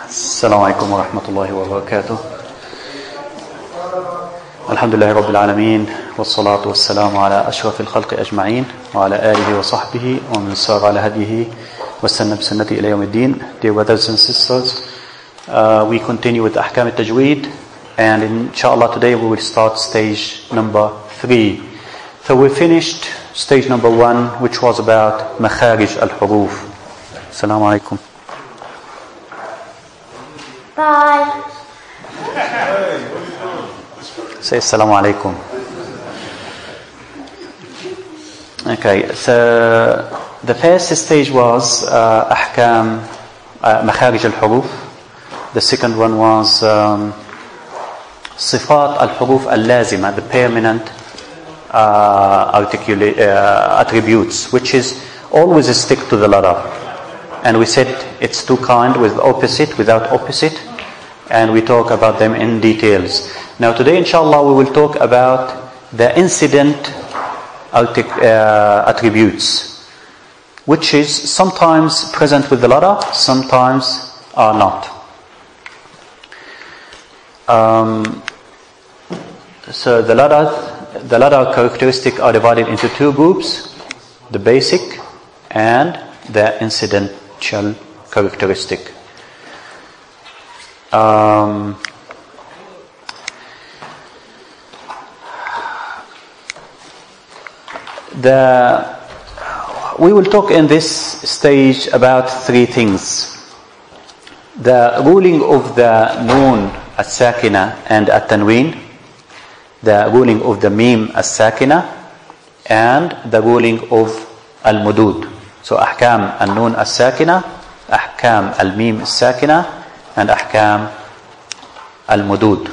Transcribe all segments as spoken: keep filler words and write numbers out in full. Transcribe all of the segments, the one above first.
السلام عليكم ورحمة الله وبركاته. الحمد لله رب العالمين، والصلاة والسلام على أشرف الخلق أجمعين وعلى آله وصحبه ومن سار على هديه واستنى بسنته إلى يوم الدين. Dear brothers and sisters, uh, we continue with Ahkam al-Tajweed, and inshallah today we will start stage number three. So we finished stage number one, which was about Makharij al-Huruf. Assalamu alaikum. Bye. Say Assalamu alaikum. Okay, so the first stage was uh, Ahkam uh, Makharij al-Huruf. The second one was um, Sifat al-Huruf al-Lazima, the permanent uh, articula- uh, attributes, which is always stick to the letter. And we said it's two kind, with opposite, without opposite, and we talk about them in details. Now today inshallah we will talk about the incident artic- uh, attributes, which is sometimes present with the letter, sometimes are not. Um, so the letter, the letter characteristic are divided into two groups: the basic and the incidental characteristic. Um, the we will talk in this stage about three things: the ruling of the noon as-sakina and at-tanween, the ruling of the mim as-sakina, and the ruling of al-mudud. So Ahkam al-Nun al-Sakina, Ahkam al-Mim al-Sakina, and Ahkam al-Mudud.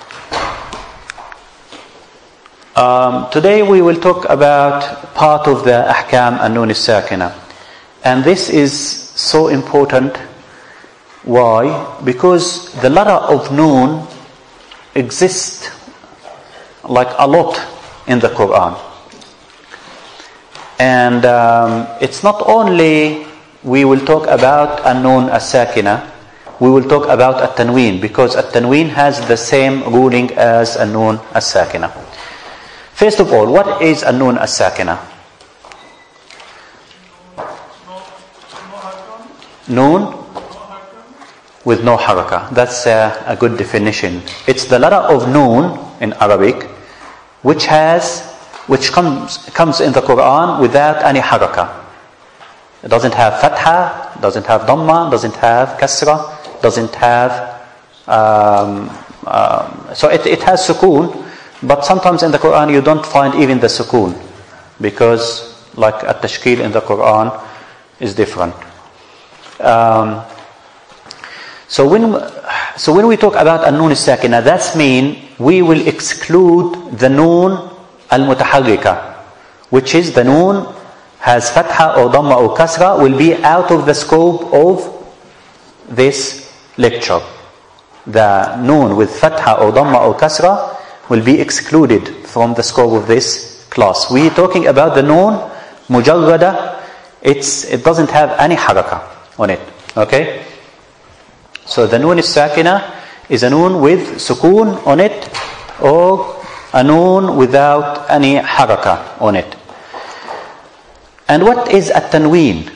Um, today we will talk about part of the Ahkam al-Nun al-Sakina. And this is so important. Why? Because the letter of Nun exists like a lot in the Quran. And um, it's not only we will talk about an-nun as-sakina, we will talk about at-tanween, because at-tanween has the same ruling as an-nun as-sakina. First of all, what is an-nun as-sakina? Noon with no haraka. That's a, a good definition. It's the letter of noon in Arabic, which has which comes comes in the Quran without any haraka. It doesn't have fatha, doesn't have dhamma, doesn't have kasra, doesn't have um, um, so it, it has sukoon, but sometimes in the Quran you don't find even the sukoon, because like at-tashkil in the Quran is different. Um, so when so when we talk about an-nun as-sakina, that's mean we will exclude the noon al-mutaharrika, which is the noon has fatha or dhamma or kasra, will be out of the scope of this lecture. The noon with fatha or dhamma or kasra will be excluded from the scope of this class. We are talking about the noon mujarrada. It's it doesn't have any haraka on it. Okay. So the noon as-sakina is a noon with sukoon on it, or a noon without any haraka on it. And what is at-tanween?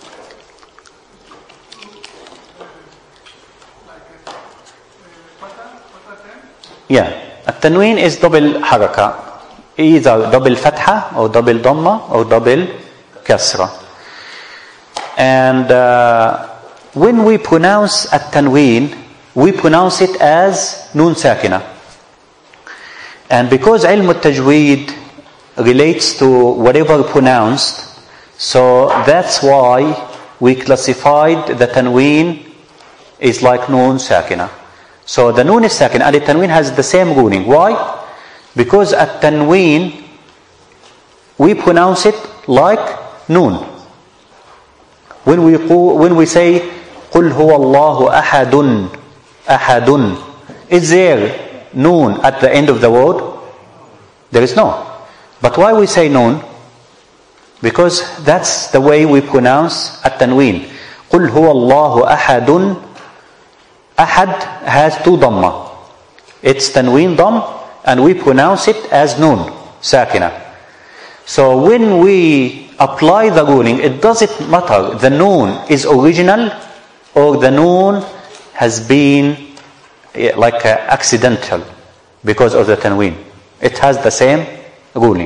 Yeah, at-tanween is double haraka, either double fatha or double dhamma or double kasra. And uh, when we pronounce at-tanween, we pronounce it as noon sakina. And because ilm al-tajweed relates to whatever pronounced, so that's why we classified the tanween is like noon sakina. So the noon is sakina and the tanween has the same ruling. Why? Because at tanween we pronounce it like noon. When we when we say قُلْ هُوَ اللَّهُ أَحَدٌ أَحَدٌ, is there noon at the end of the word? There is no. But why we say noon? Because that's the way we pronounce at-tanween. قُلْ هُوَ اللَّهُ أَحَدٌ Ahad has two dhamma. It's tanween dham, and we pronounce it as noon, sakina. So when we apply the ruling, it doesn't matter the noon is original or the noon has been like uh, accidental because of the tanween. It has the same ruling.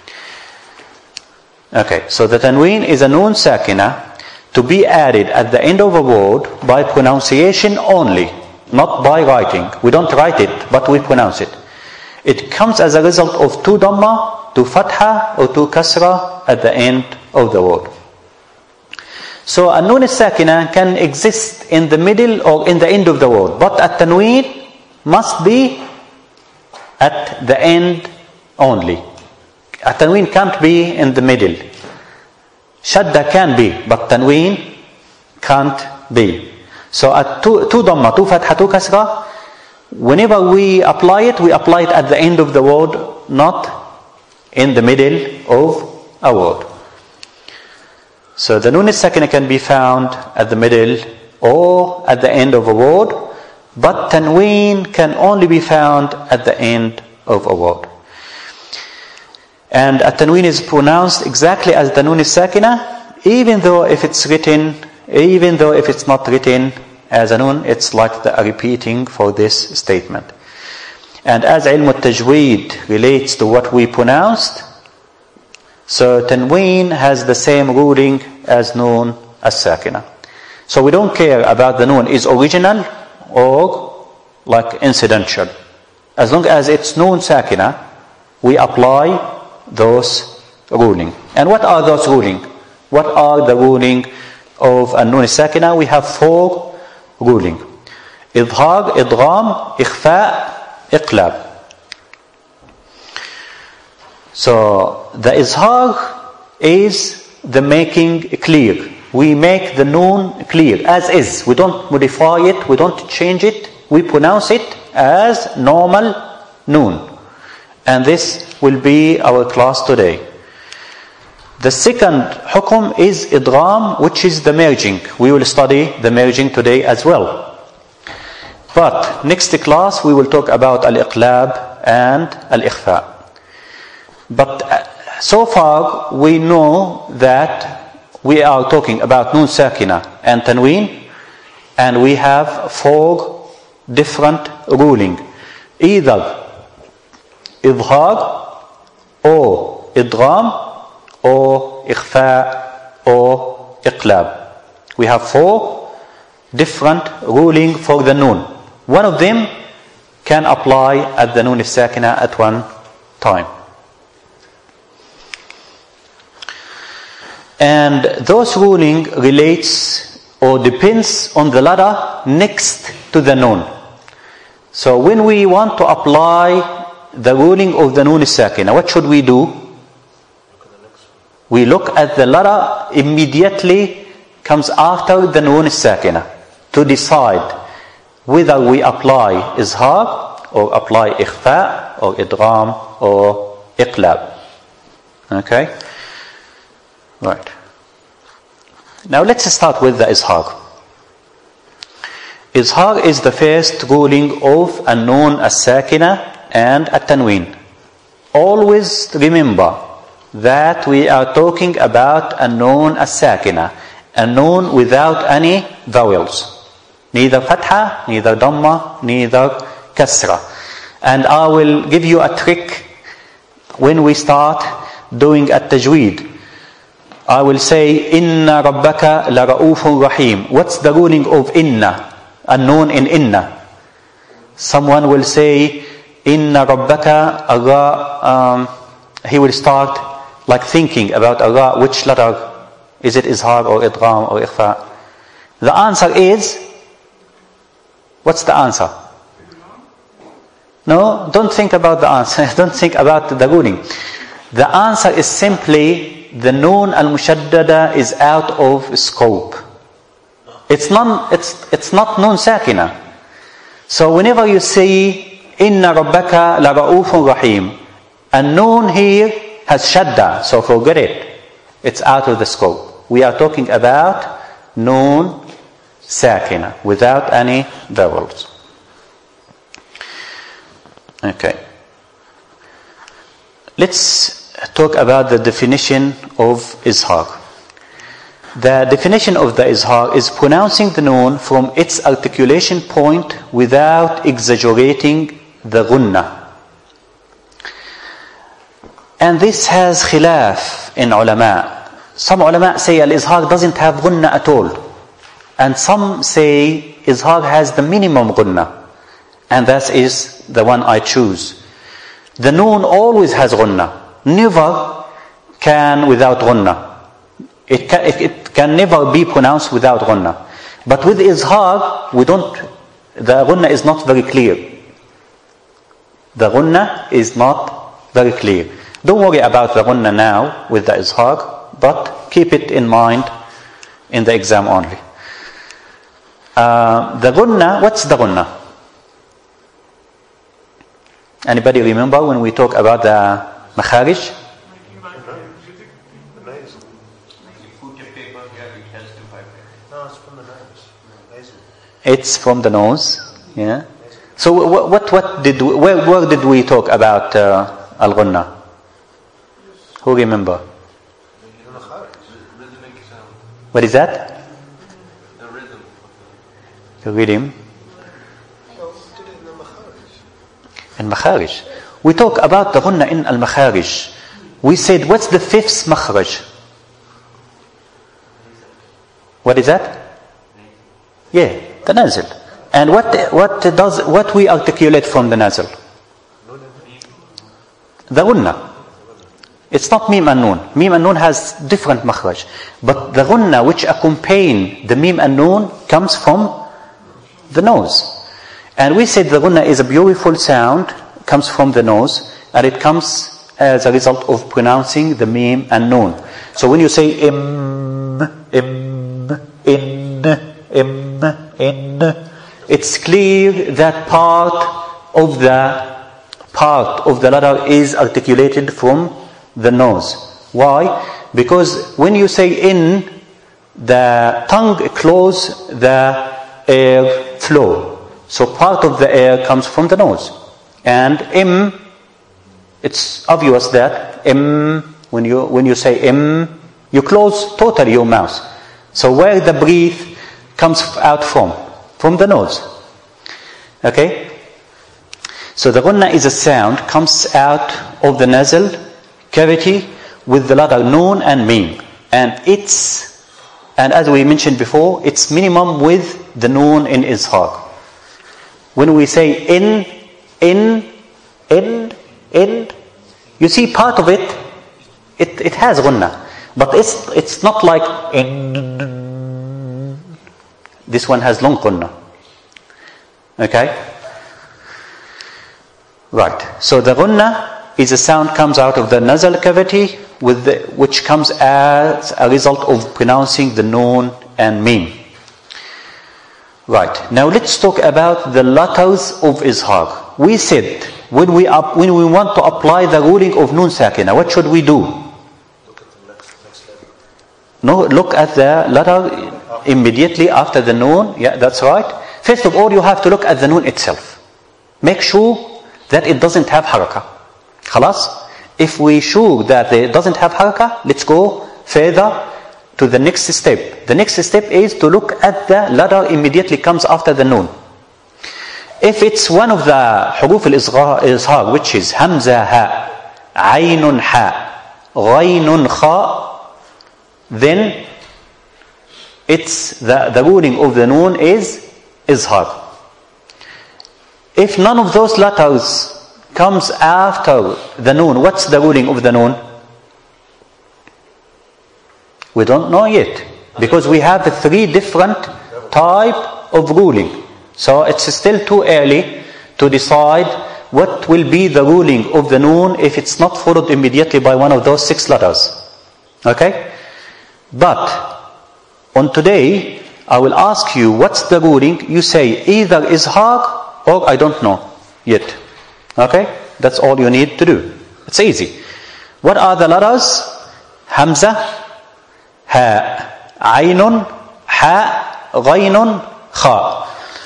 Okay, so the tanween is a noon sakina to be added at the end of a word by pronunciation only, not by writing. We don't write it, but we pronounce it. It comes as a result of two dhamma, two fatha, or two kasra at the end of the word. So a noon sakina can exist in the middle or in the end of the word, but at tanween must be at the end only. A tanween can't be in the middle. Shadda can be, but tanween can't be. So at two, two dhamma, two fatha, two kasra, whenever we apply it, we apply it at the end of the word, not in the middle of a word. So the noon sakina can be found at the middle or at the end of a word, but tanween can only be found at the end of a word. And a tanween is pronounced exactly as the noon sakina, even though if it's written, even though if it's not written as a noon, it's like the repeating for this statement. And as ilm al-tajweed relates to what we pronounced, so tanween has the same ruling as noon as-sakina. So we don't care about the noon is original or like incidental. As long as it's noon sakina, we apply those ruling. And what are those ruling? What are the ruling of a noon sakina? We have four ruling: idhar, idgham, ikhfa, iqlab. So the izhar is the making clear. We make the noon clear as is. We don't modify it, we don't change it. We pronounce it as normal noon. And this will be our class today. The second hukum is idgham, which is the merging. We will study the merging today as well. But next class we will talk about al-iqlab and al-ikhfa. But so far we know that we are talking about noon sakina and tanween, and we have four different ruling: either idhar or idgham or ikhfa or iqlab. We have four different ruling for the noon. One of them can apply at the noon sakina at one time. And those ruling relates or depends on the letter next to the noon. So when we want to apply the ruling of the noon sakina, what should we do? We look at the letter immediately comes after the noon sakina to decide whether we apply izhar or apply ikhfa or idgham or iqlab. Okay? Right. Now let's start with the izhar. Izhar is the first ruling of a noon as-sakina and a tanween. Always remember that we are talking about a noon as-sakina, a noon without any vowels, neither fatha, neither dhamma, neither kasra. And I will give you a trick when we start doing at-tajweed. I will say, Inna rabbaka la ra'ufun rahim. What's the ruling of inna? A noon in inna. Someone will say, Inna rabbaka ara. Um, he will start like thinking about ara, which letter? Is it izhar or idgham or ikhfa? The answer is, what's the answer? No, don't think about the answer. Don't think about the ruling. The answer is simply, the noon al-mushaddada is out of scope. It's not, it's, it's not noon sakina. So whenever you say, Inna rabbaka la ra'ufun rahim, a noon here has shadda, so forget it. It's out of the scope. We are talking about noon sakina, without any vowels. Okay. Let's talk about the definition of izhar. The definition of the izhar is pronouncing the noon from its articulation point without exaggerating the gunna. And this has khilaf in ulama. Some ulama say al-izhar doesn't have gunna at all. And some say izhar has the minimum gunna. And that is the one I choose. The noon always has gunna. Never can without gunna. It can, it, it can never be pronounced without gunna. But with izhar, we don't, the gunna is not very clear. The gunna is not very clear. Don't worry about the gunna now with the izhar, but keep it in mind in the exam only. Uh, the gunna, what's the gunna? Anybody remember when we talk about the makharij? It's from the nose, yeah. So what what, what did we, where where did we talk about uh, al-gunna? Who remember? What is that? The rhythm. The rhythm. In makharij. We talk about the gunna in al-makharij. We said, what's the fifth makharij? What is that? Yeah, the nazil. And what what does what we articulate from the nazil? The gunna. It's not mim and noon. Mim and noon has different makhraj. But the gunna which accompany the mim and noon comes from the nose. And we said the gunna is a beautiful sound, comes from the nose, and it comes as a result of pronouncing the mim and noon. So when you say im, im, in, im, in, it's clear that part of the part of the letter is articulated from the nose. Why? Because when you say in, the tongue closes the air flow. So part of the air comes from the nose. And im, it's obvious that im, when you when you say im, you close totally your mouth. So where the breath comes out from? From the nose. Okay? So the gunna is a sound, comes out of the nasal cavity with the letter noon and mim. And it's, and as we mentioned before, it's minimum with the noon in izhar. When we say in, in, in, in, you see part of it, it, it has gunna. But it's, it's not like in. This one has long gunna. Okay? Right. So the gunna is a sound comes out of the nasal cavity with the, which comes as a result of pronouncing the noon and mim. Right. Now let's talk about the letters of izhar. We said when we up, when we want to apply the ruling of noon sakina, what should we do? No, look at the letter immediately after the noon. Yeah, that's right. First of all, you have to look at the noon itself. Make sure that it doesn't have haraka. Khalas? If we sure that it doesn't have haraka, let's go further to the next step. The next step is to look at the letter immediately comes after the noon. If it's one of the huruf al-izhar, which is hamza ha, aynun ha, ghaynun kha, then it's the, the ruling of the noon is izhar. If none of those letters comes after the noon, what's the ruling of the noon? We don't know yet, because we have three different type of ruling. So it's still too early to decide what will be the ruling of the noon if it's not followed immediately by one of those six letters. Okay? But on today, I will ask you what's the ruling. You say either izhar or I don't know yet. Okay? That's all you need to do. It's easy. What are the letters? Hamza, ha, aynun, ha, ghaynun, kha.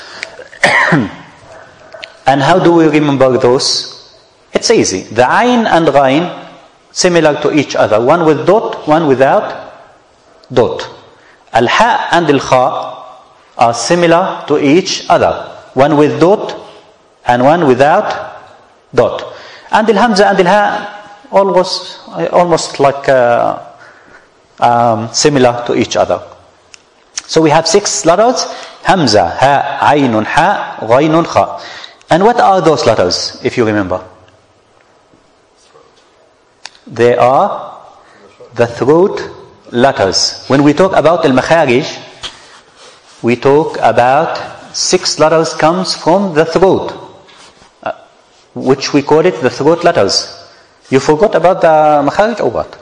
And how do we remember those? It's easy. The ayn and ghayn, similar to each other. One with dot, one without dot. Al-ha and al-kha are similar to each other. One with dot and one without dot. And al-hamza and al-ha almost, almost like uh, um, similar to each other. So we have six letters. Hamza, ha, aynun, ha, ghaynun, kha. And what are those letters, if you remember? They are the throat letters. When we talk about al-makharij, we talk about six letters comes from the throat, uh, which we call it the throat letters. You forgot about the makharij or what?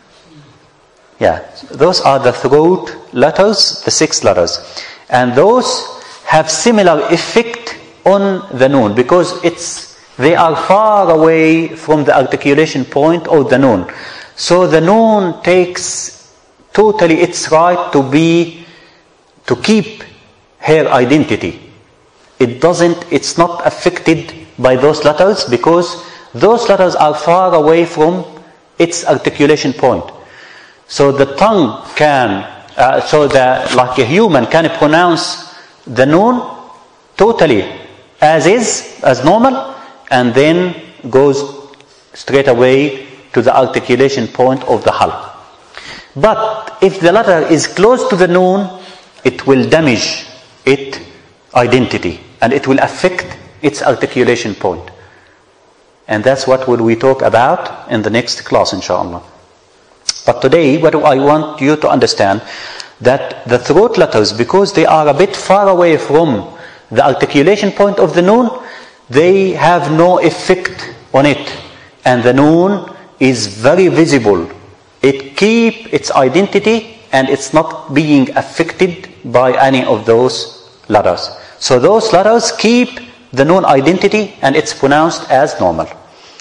Yeah, those are the throat letters, the six letters. And those have similar effect on the noon because it's they are far away from the articulation point of the noon. So the noon takes totally its right to be, to keep her identity. It doesn't, it's not affected by those letters because those letters are far away from its articulation point. So the tongue can, uh, so that like a human can pronounce the noon totally as is, as normal, and then goes straight away to the articulation point of the halq. But if the letter is close to the noon, it will damage its identity and it will affect its articulation point. And that's what will we talk about in the next class, inshallah. But today, what I want you to understand, that the throat letters, because they are a bit far away from the articulation point of the noon, they have no effect on it. And the noon is very visible. It keeps its identity and it's not being affected by any of those letters. So those letters keep the noon identity and it's pronounced as normal.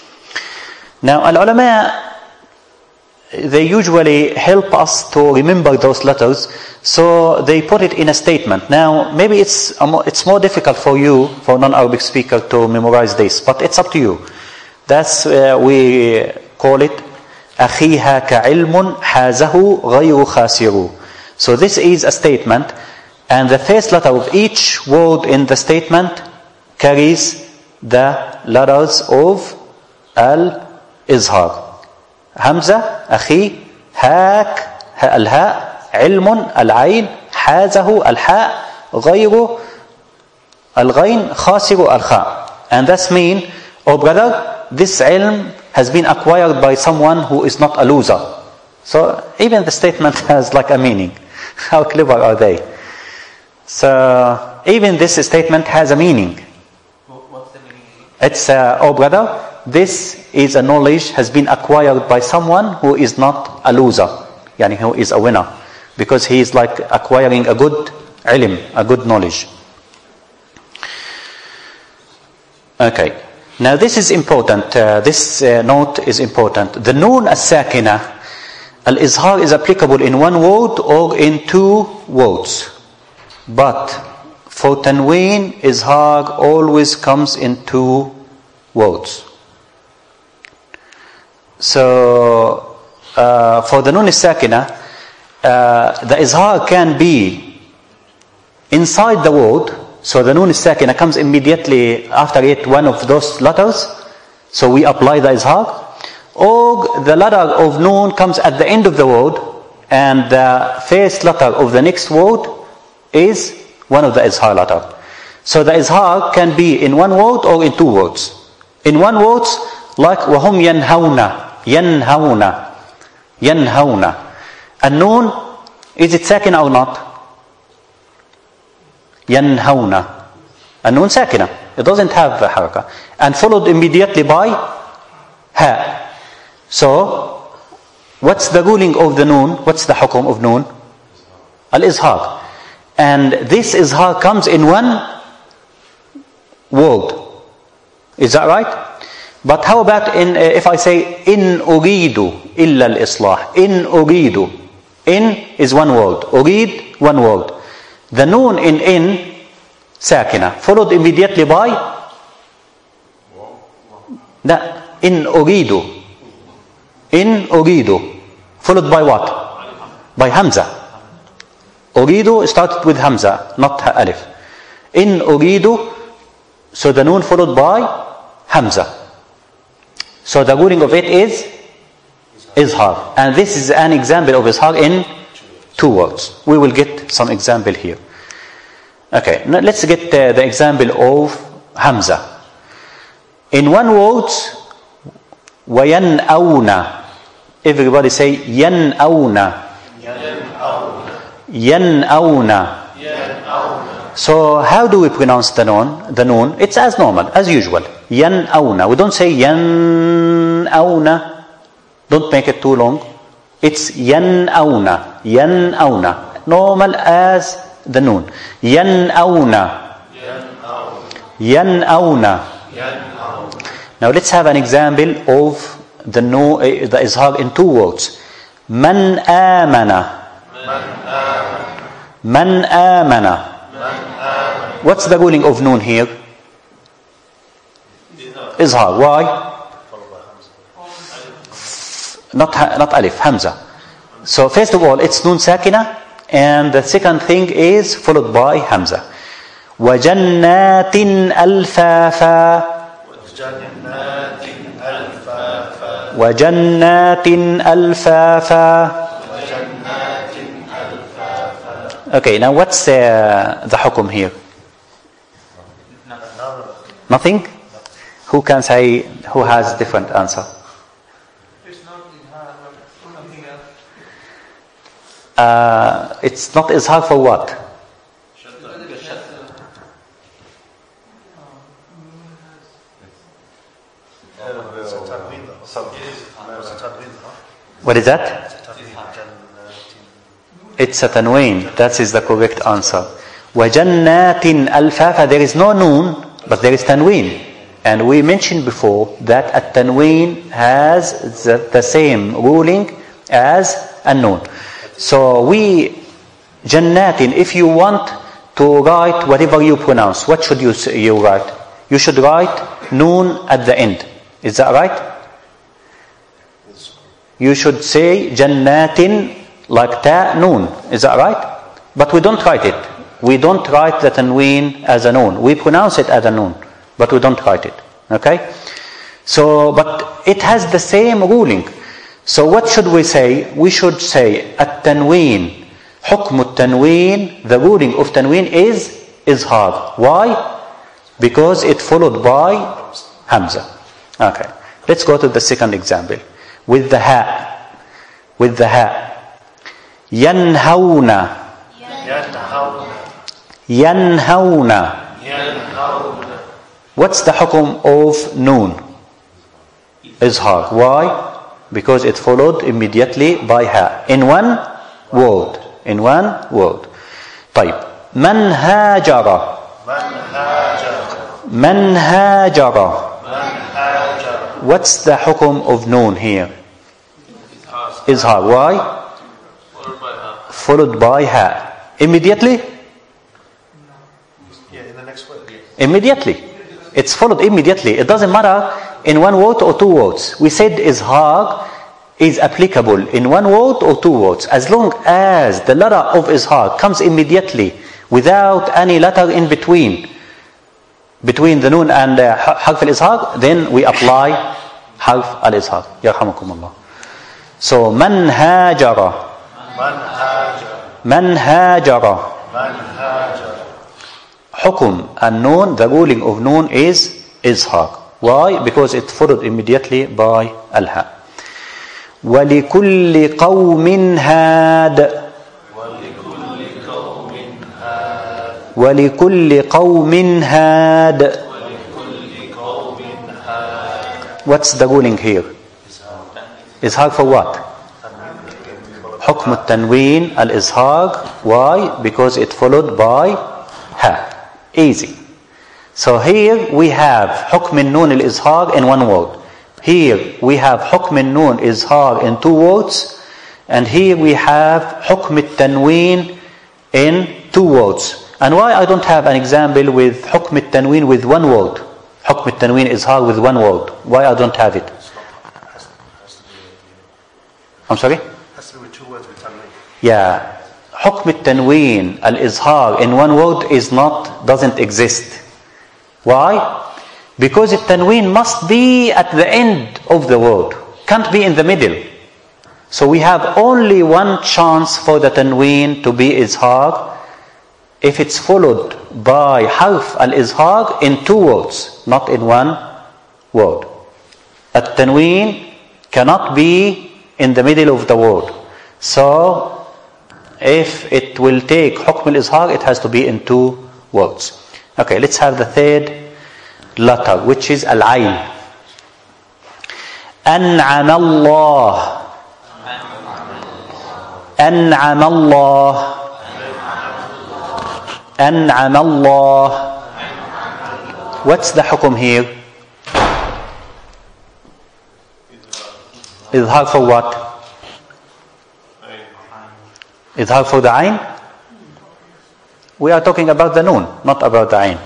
Now, al-ulama, they usually help us to remember those letters, so they put it in a statement. Now, maybe it's it's more difficult for you, for non-Arabic speaker, to memorize this, but it's up to you. That's uh, we call it أخيها كعلم حازه غير خاسر. So this is a statement, and the first letter of each word in the statement carries the letters of al-izhar. Hamza, أخي, هاك, الهاء, علم, العين, حازه, الحاء, غير, الغين, خاسر, الخاء. And that's mean, oh brother, this ilm has been acquired by someone who is not a loser. So even the statement has like a meaning. How clever are they? So even this statement has a meaning. What's the meaning? It's, uh, oh brother, this is a knowledge has been acquired by someone who is not a loser, yani who is a winner, because he is like acquiring a good ilm, a good knowledge. Okay, now this is important. Uh, this uh, note is important. The noon as-sakina, al-izhar is applicable in one word or in two words, but for tanween, izhar always comes in two words. So, uh, for the nun as-sakina, uh, the izhar can be inside the word. So the nun as-sakina comes immediately after it, one of those letters. So we apply the izhar. Or the letter of nun comes at the end of the word, and the first letter of the next word is one of the izhar letter. So the izhar can be in one word or in two words. In one word, like وَهُمْ يَنْهَوْنَ ينهون ينهون. And noon, is it sakina or not? ينهون. And noon sakina. It doesn't have a haraka. And followed immediately by ha. So, what's the ruling of the noon? What's the hukum of noon? Al-izhar. And this izhar comes in one word. Is that right? But how about in uh, if I say in uridu illa al-islah? In uridu. In is one word. Urid, one word. The noon in in sakina followed immediately by لا in أريد in أريد followed by what? By Hamza. أريد started with Hamza, not Alif. In أريد, so the noon followed by Hamza. So the ruling of it is Izhar. And this is an example of Izhar in two words. We will get some example here. Okay, now let's get uh, the example of Hamza. In one word, وَيَنْأَوْنَ. Everybody say يَنْأَوْنَ. يَنْأَوْنَ. So how do we pronounce the noon? The noon, it's as normal, as usual. يَنْأَوْنَ. We don't say يَنْأَوْنَ. Don't make it too long. It's يَنْأَوْنَ. يَنْأَوْنَ. Normal as the noon. يَنْأَوْنَ. يَنْأَوْنَ. Now let's have an example of the no, the izhar in two words. Man amana. Man amana. What's the ruling of noon here? Izhar. Why? Not not alif, Hamza. So first of all, it's noon sakina, and the second thing is followed by Hamza. وَجَنَّاتٍ أَلْفَافًا. وَجَنَّاتٍ أَلْفَافًا. Okay, now what's uh, the hukum here? Nothing? Who can say, who has different answer? Uh, it's not izhar for what? What is that? It's a tanween. That is the correct answer. وَجَنَّاتٍ أَلْفَافًا. There is no noon, but there is tanween. And we mentioned before that a tanween has the, the same ruling as a noon. So we, jannatin, if you want to write whatever you pronounce, what should you, you write? You should write noon at the end. Is that right? You should say jannatin like ta noon. Is that right? But we don't write it. We don't write the tanween as a noon. We pronounce it as a noon, but we don't write it. Okay? So, but it has the same ruling. So what should we say? We should say at-tanween. Hukm at-tanween, the ruling of tanween is izhar. Why? Because it followed by Hamza. Okay. Let's go to the second example. With the ha. With the ha. Yanhawna. Yanhawna. What's the hukum of noon? Izhar. Why? Because it followed immediately by ha. In one word. In one word. طيب. من هاجر. من هاجر. What's the hukum of noon here? Izhar. Why? Followed by ha. Immediately? Yeah, in the next word. Immediately. It's followed immediately. It doesn't matter in one word or two words. We said izhar is applicable in one word or two words. As long as the letter of izhar comes immediately without any letter in between, between the noon and uh, harf al-izhar, then we apply harf al-izhar. Yarhamukum Allah. So, man hajara. Man hajara. Hukum and noon, the ruling of noon is izhar. Why? Because it followed immediately by al-ha. وَلِكُلِّ قَوْمٍ هَادٍ. وَلِكُلِّ قَوْمٍ هَادٍ. What's the ruling here? Izhar for what? Hukm al-tanween al-izhar. Why? Because it followed by ha. Easy. So here we have hukm al-noon al-izhar in one word. Here we have hukm al-noon izhar in two words. And here we have hukm al-tanween in two words. And why I don't have an example with حكم التنوين with one word? حكم التنوين إظهار with one word. Why I don't have it? I'm sorry? It has to be with two words with tanween. Yeah. حكم التنوين الإظهار in one word is not, doesn't exist. Why? Because التنوين must be at the end of the word. Can't be in the middle. So we have only one chance for the tanween to be إظهار if it's followed by حرف الإظهار in two words, not in one word. التنوين cannot be in the middle of the word. So if it will take حكم الإظهار, it has to be in two words. Okay, let's have the third letter, which is العين. أنعم الله. أنعم الله. أنعم الله. What's the حكم here? إظهار for what? إظهار for the عين? We are talking about the noon, not about the عين.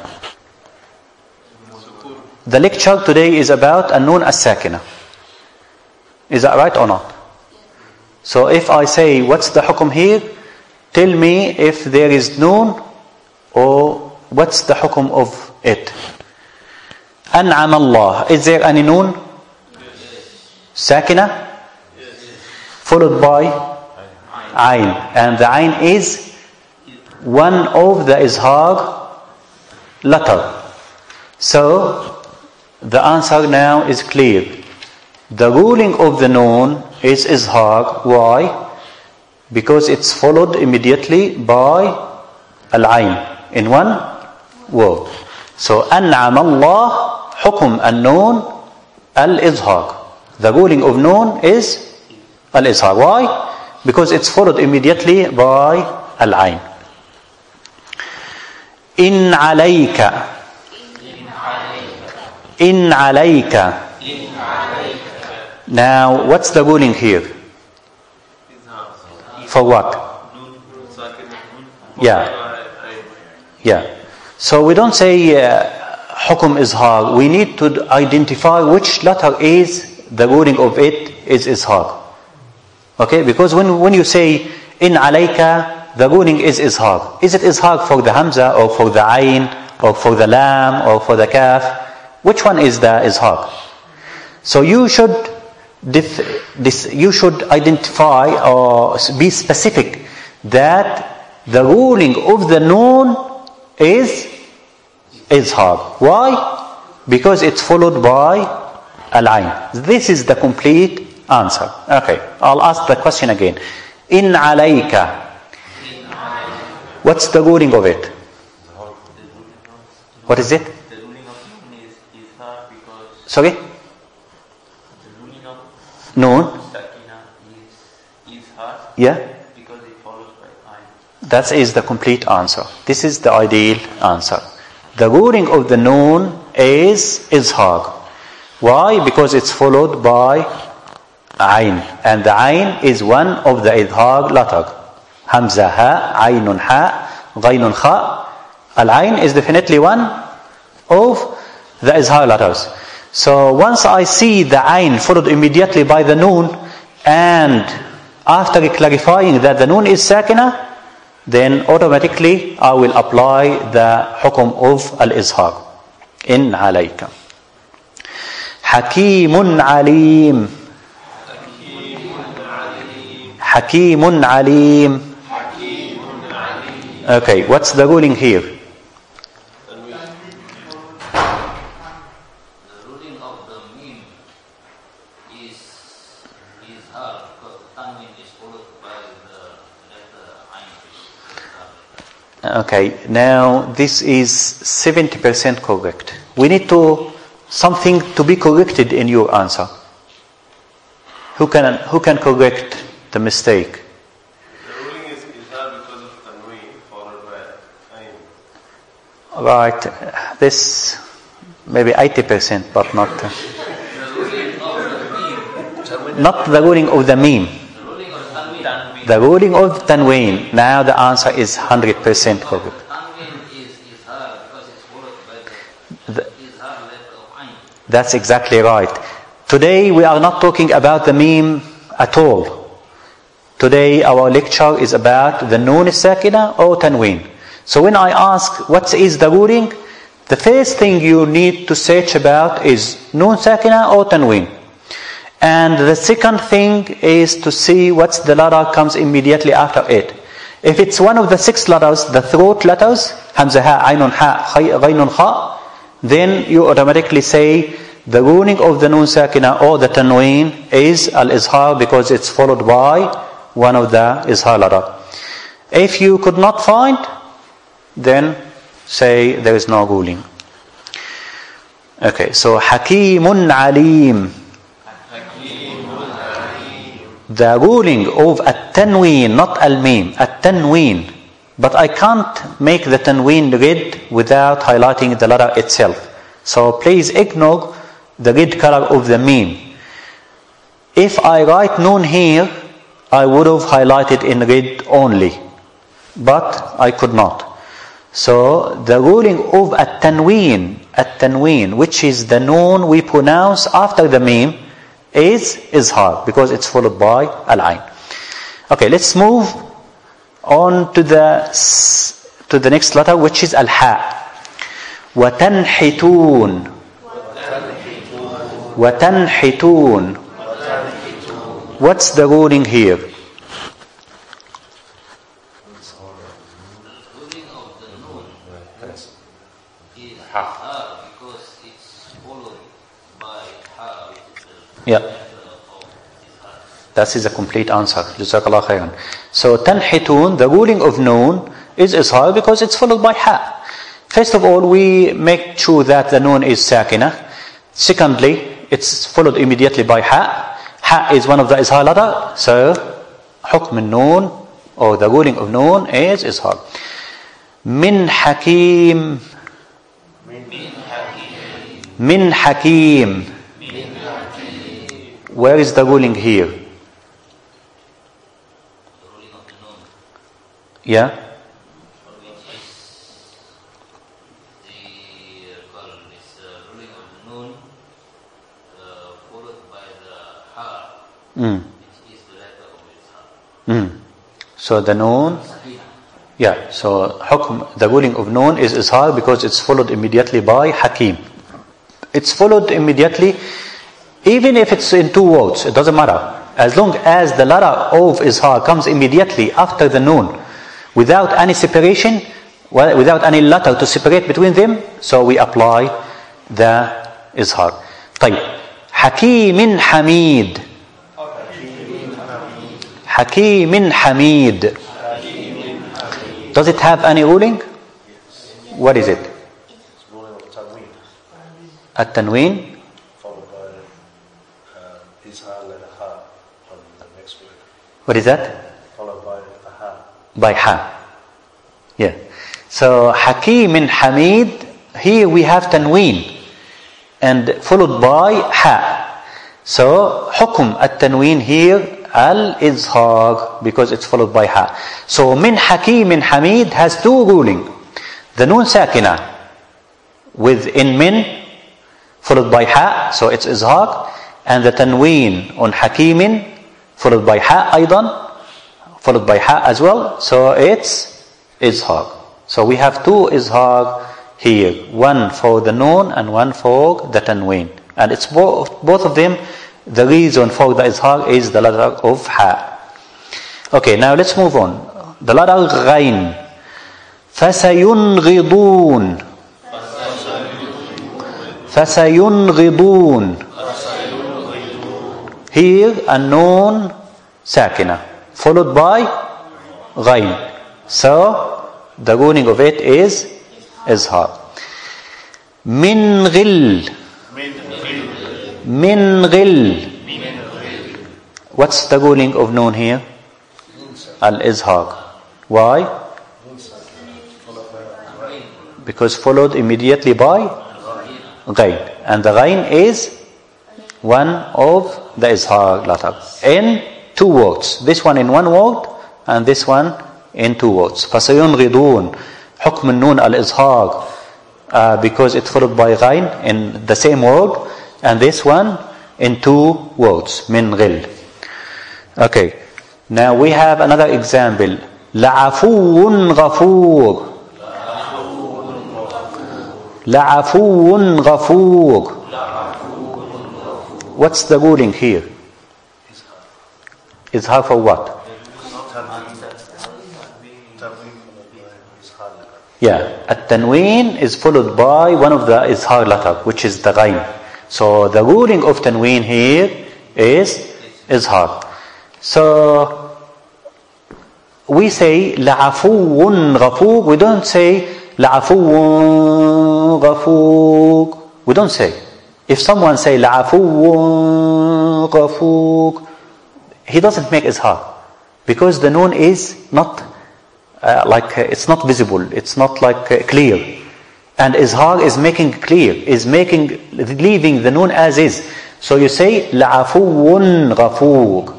The lecture today is about النون الساكنة. Is that right or not? So if I say what's the حكم here, tell me if there is noon or what's the حكم of it. أنعم الله. Is there any noon? ساكنة? Followed by عين. And the عين is one of the إظهار letter. So the answer now is clear. The ruling of the noon is إظهار. Why? Because it's followed immediately by العين in one word. So أنعم الله حكم النون الإظهار. The ruling of noon is الإظهار. Why? Because it's followed immediately by العين. إن عليك. إن عليك. Now, what's the ruling here? For what? Yeah. Yeah. So we don't say uh, حكم إظهار. We need to identify which letter is the ruling of it is إظهار. Okay? Because when, when you say إن عليك, the ruling is إظهار. Is it إظهار for the Hamza or for the Ain or for the Lam or for the Kaf? Which one is the إظهار? So you should This, this, you should identify or be specific that the ruling of the noon is إظهار. Why? Because it's followed by العين. This is the complete answer. Okay, I'll ask the question again. إن عليك. What's the ruling of it? What is it? The ruling of noon is إظهار because... Sorry? Noon Sakina is, is hard yeah because it follows by ayn. That is the complete answer. This is the ideal answer. The ruling of the noon is izhar. Why? Because it's followed by ayn, and the ayn is one of the izhar letter. Hamza ha, aynun ha, ghaynun kha. Al-ayn is definitely one of the izhar letters. So once I see the ayn followed immediately by the noon, and after clarifying that the noon is sakina, then automatically I will apply the hukum of al-izhar. In alayka. Hakimun alim. Hakimun alim. Okay, what's the ruling here? Okay, now this is seventy percent correct. We need to something to be corrected in your answer. Who can who can correct the mistake? The ruling is izhar because of tanween followed by ayn. Right, this maybe eighty percent, but not uh, not the ruling of the meme. The ruling of tanween The ruling of tanween. Now the answer is one hundred percent correct. Tanween is izhar because it's followed by the, The- izhar letter of ayn. That's exactly right. Today we are not talking about the meme at all. Today our lecture is about the noon sakina or tanween. So when I ask what is the ruling, the first thing you need to search about is noon sakina or tanween. And the second thing is to see what's the letter comes immediately after it. If it's one of the six letters, the throat letters, hamza ha, aynun ha, khay- ghaynun kha, then you automatically say the ruling of the noon sakina or the tanween is al-izhar because it's followed by one of the izhar letter. If you could not find, then say there is no ruling. Okay, so hakimun alim. The ruling of at-tanween, not al-mim, at-tanween. But I can't make the tanween red without highlighting the letter itself. So please ignore the red color of the mim. If I write noon here, I would have highlighted in red only. But I could not. So the ruling of at-tanween, at-tanween, which is the noon we pronounce after the mim, is izhar because it's followed by al-ain. Okay, let's move on to the to the next letter, which is al-ha. وَتَنْحِتُونَ وَتَنْحِتُونَ. What's the ruling here? Ruling of the noon is ha because it's followed by ha, which is the Yeah. letter of izhar. That is a complete answer. Jazakallah khairan. So tanhitun, the ruling of noon is izhar because it's followed by ha. First of all, we make sure that the noon is sakina. Secondly, it's followed immediately by ha. Ha is one of the izhar letter. So hukm noon or the ruling of noon is izhar. Min hakim. Min hakim. Where is the ruling here? The ruling of the noon, Yeah. which is the call is the ruling of the noon uh, followed by the ha, Mm. which is the letter of izhar. Mm. So the noon. Sakina. Yeah, so hukm, the ruling of noon is izhar because it's followed immediately by hakim. It's followed immediately, even if it's in two words, it doesn't matter. As long as the letter of izhar comes immediately after the noon, without any separation, well, without any letter to separate between them, so we apply the izhar. طيب. Hakimin Hamid. Hakimin Hamid. Does it have any ruling? What is it? It's ruling of tanween, At-tanween? followed by uh, izhar letter ha on the next word, What is that? followed by a ha. By ha. Yeah. So Hakim and Hamid, here we have tanween and followed by ha. So hukum at-tanween here al-izhar because it's followed by ha. So min Hakim and Hamid has two ruling. The noon sakina with in min followed by ha, so it's izhar, and the tanween on Hakimin followed by ha aydan, followed by ha as well, so it's izhar. So we have two izhar here, one for the noon and one for the tanween, and it's both, both of them. The reason for the izhar is the letter of ha. Okay, now let's move on. The letter ghain. فَسَيُنْغِضُونَ فَسَيُنْغِضُونَ. Here a noon sakina followed by ghain. So the ruling of it is izhar. Min ghil. Min ghil. What's the ruling of noon here? Al-izhar. Why? Because followed immediately by ghain. And the ghain is one of the izhar letter. In two words. This one in one word and this one in two words. فَسَيُنْغِضُونَ حُكْمُ النُّونَ الْإِظْهَارِ uh, because it's followed by ghain in the same word, and this one in two words, min ghil. Okay, now we have another example. لَعَفُوٌ غَفُورٌ لَعَفُوٌ غَفُورٌ. What's the ruling here? Izhar for what? Yeah, at-tanween is followed by one of the izhar letter, which is the ghain. So the ruling of tanween here is izhar. So we say la'afuun ghafoor. We don't say la'afuun ghafoor. We don't say. If someone say la'afuun ghafoor, he doesn't make izhar because the noon is not uh, like uh, it's not visible. It's not like uh, clear. And izhar is making clear, is making, leaving the noon as is. So you say la'afuun ghafoor.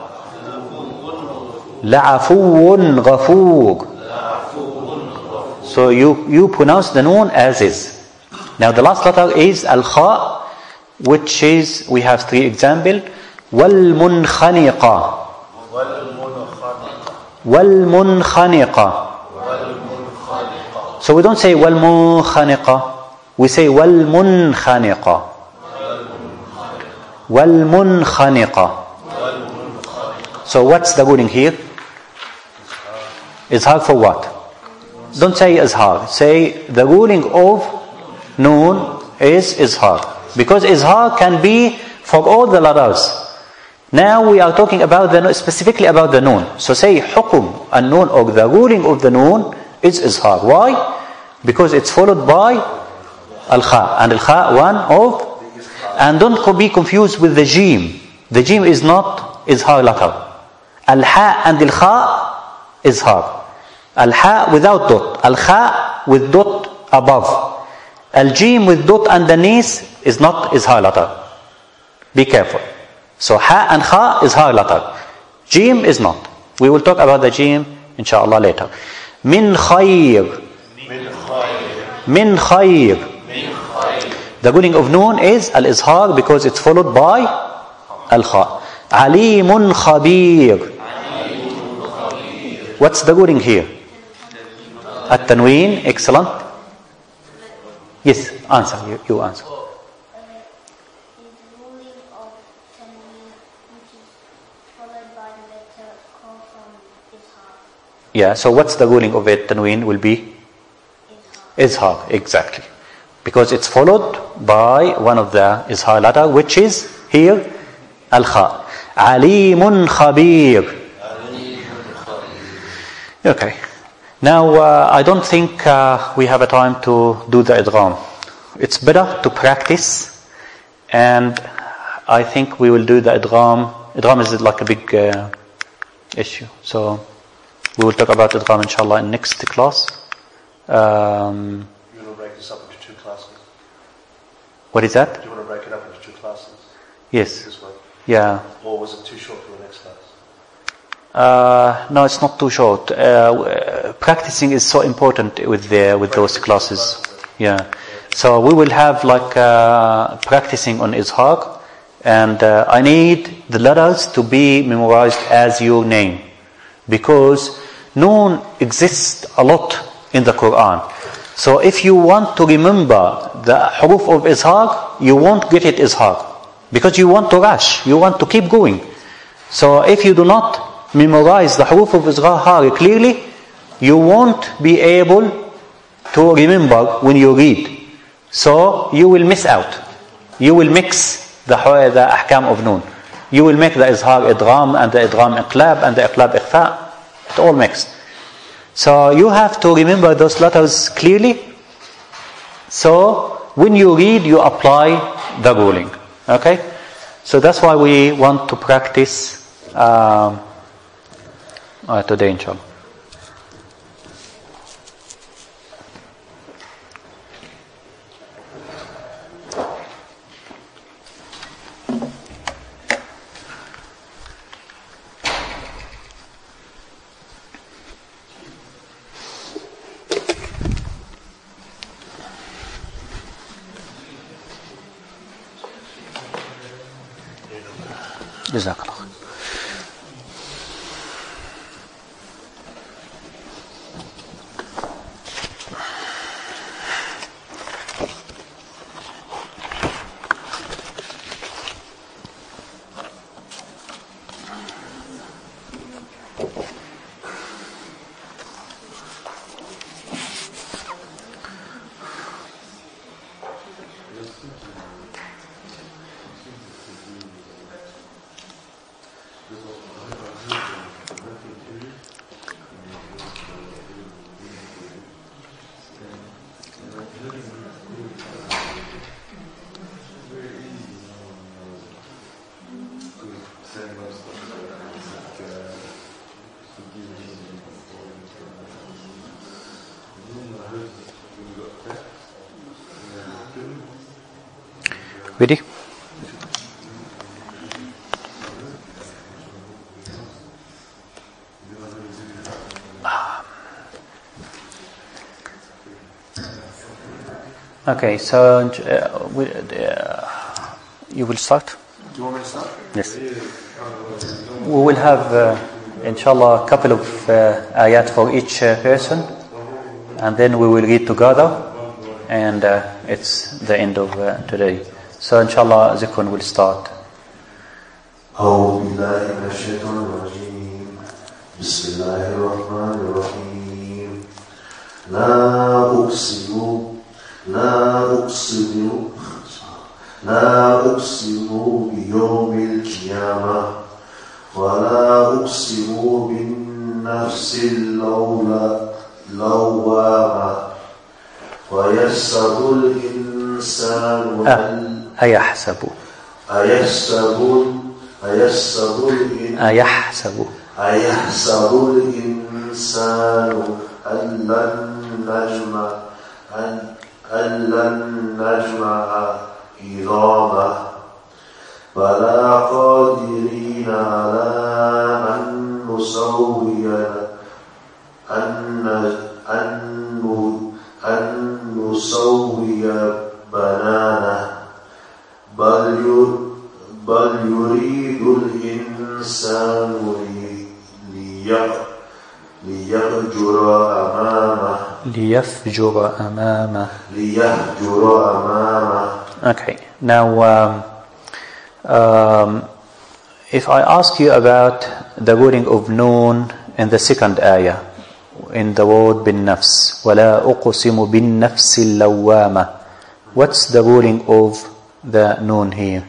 La'afuun ghafoor. So you, you pronounce the noon as is. Now the last letter is al-kha, which is, we have three examples. Wal-munkhaniqa. Wal-munkhaniqa. So we don't say wal-munkhaniqa. We say wal-munkhaniqa. Wal-munkhaniqa. So what's the ruling here? Izhar for what? Don't say izhar. Say the ruling of noon is izhar. Because izhar can be for all the letters. Now we are talking about the specifically about the noon. So say hukum and noon, or the ruling of the noon is izhar. Why? Because it's followed by al-kha. And al-kha one of, and don't be confused with the jim. The jim is not izhar letter. Al-ha and al-kha izhar. Al-ha without dot. Al-kha with dot above. Al-jim with dot underneath is not izhar letter. Be careful. So ha and kha is izhar letter. Jim is not. We will talk about the jim inshallah later. Min khayr. Min khayr. The ruling of noon is al-izhar because it's followed by al-kha. Alimun khabir. What's the ruling here? At-tanween. Excellent. Yes, answer. You, you answer. Yeah, so what's the ruling of it? Tanween will be izhar, exactly. Because it's followed by one of the izhar letter, which is here al-kha. Alimun khabir. Okay. Now uh, I don't think uh, we have a time to do the idgham. It's better to practice, and I think we will do the idgham. Idgham is like a big uh, issue. So we will talk about idgham inshallah in next class. Um, you want to break this up into two classes? What is that? Do you want to break it up into two classes? Yes. This one? Yeah. Or was it too short for the next class? Uh, no, it's not too short. Uh, practicing is so important with the with those classes. Yeah. So we will have like uh, practicing on izhar, and uh, I need the letters to be memorized as your name, because noon exists a lot in the Quran. So if you want to remember the huruf of izhar, you won't get it izhar, because you want to rush, you want to keep going. So if you do not memorize the huruf of izhar clearly, you won't be able to remember when you read. So you will miss out. You will mix the the ahkam of noon. You will make the izhar idgham and the idgham iqlab and the iqlab ikhfa. It all mixed. So you have to remember those letters clearly. So when you read, you apply the ruling. Okay? So that's why we want to practice um, uh, today, inshallah. جزاك الله. Ready? Okay, so uh, we, uh, you will start? Do you want me to start? Yes. We will have, uh, inshallah, a couple of uh, ayat for each uh, person, and then we will read together, and uh, it's the end of uh, today. So inshallah, Zikun will start. أعوذ بالله من الشيطان الرجيم بسم الله الرحمن الرحيم لا أقسم لا أقسم لا أقسم بيوم القيامة ولا أقسم بالنفس اللوامة ويحسب الإنسان أيحسب أيحسب أيحسب أيحسب أيحسب الإنسان أن لن نجمع أن لن نجمع عظامه بلى قادرين على أن نسوي أن أن أن نسوي بنانه بل بل يريد الإنسان ليفجر أمامه ليفجر أمامه ليفجر أمامه. Okay, now um, um, if I ask you about the wording of noon in the second ayah, in the word bin nafs, وَلَا أُقْسِمُ بِالنَّفْسِ اللَّوَّامَةِ, what's the wording of the noon here?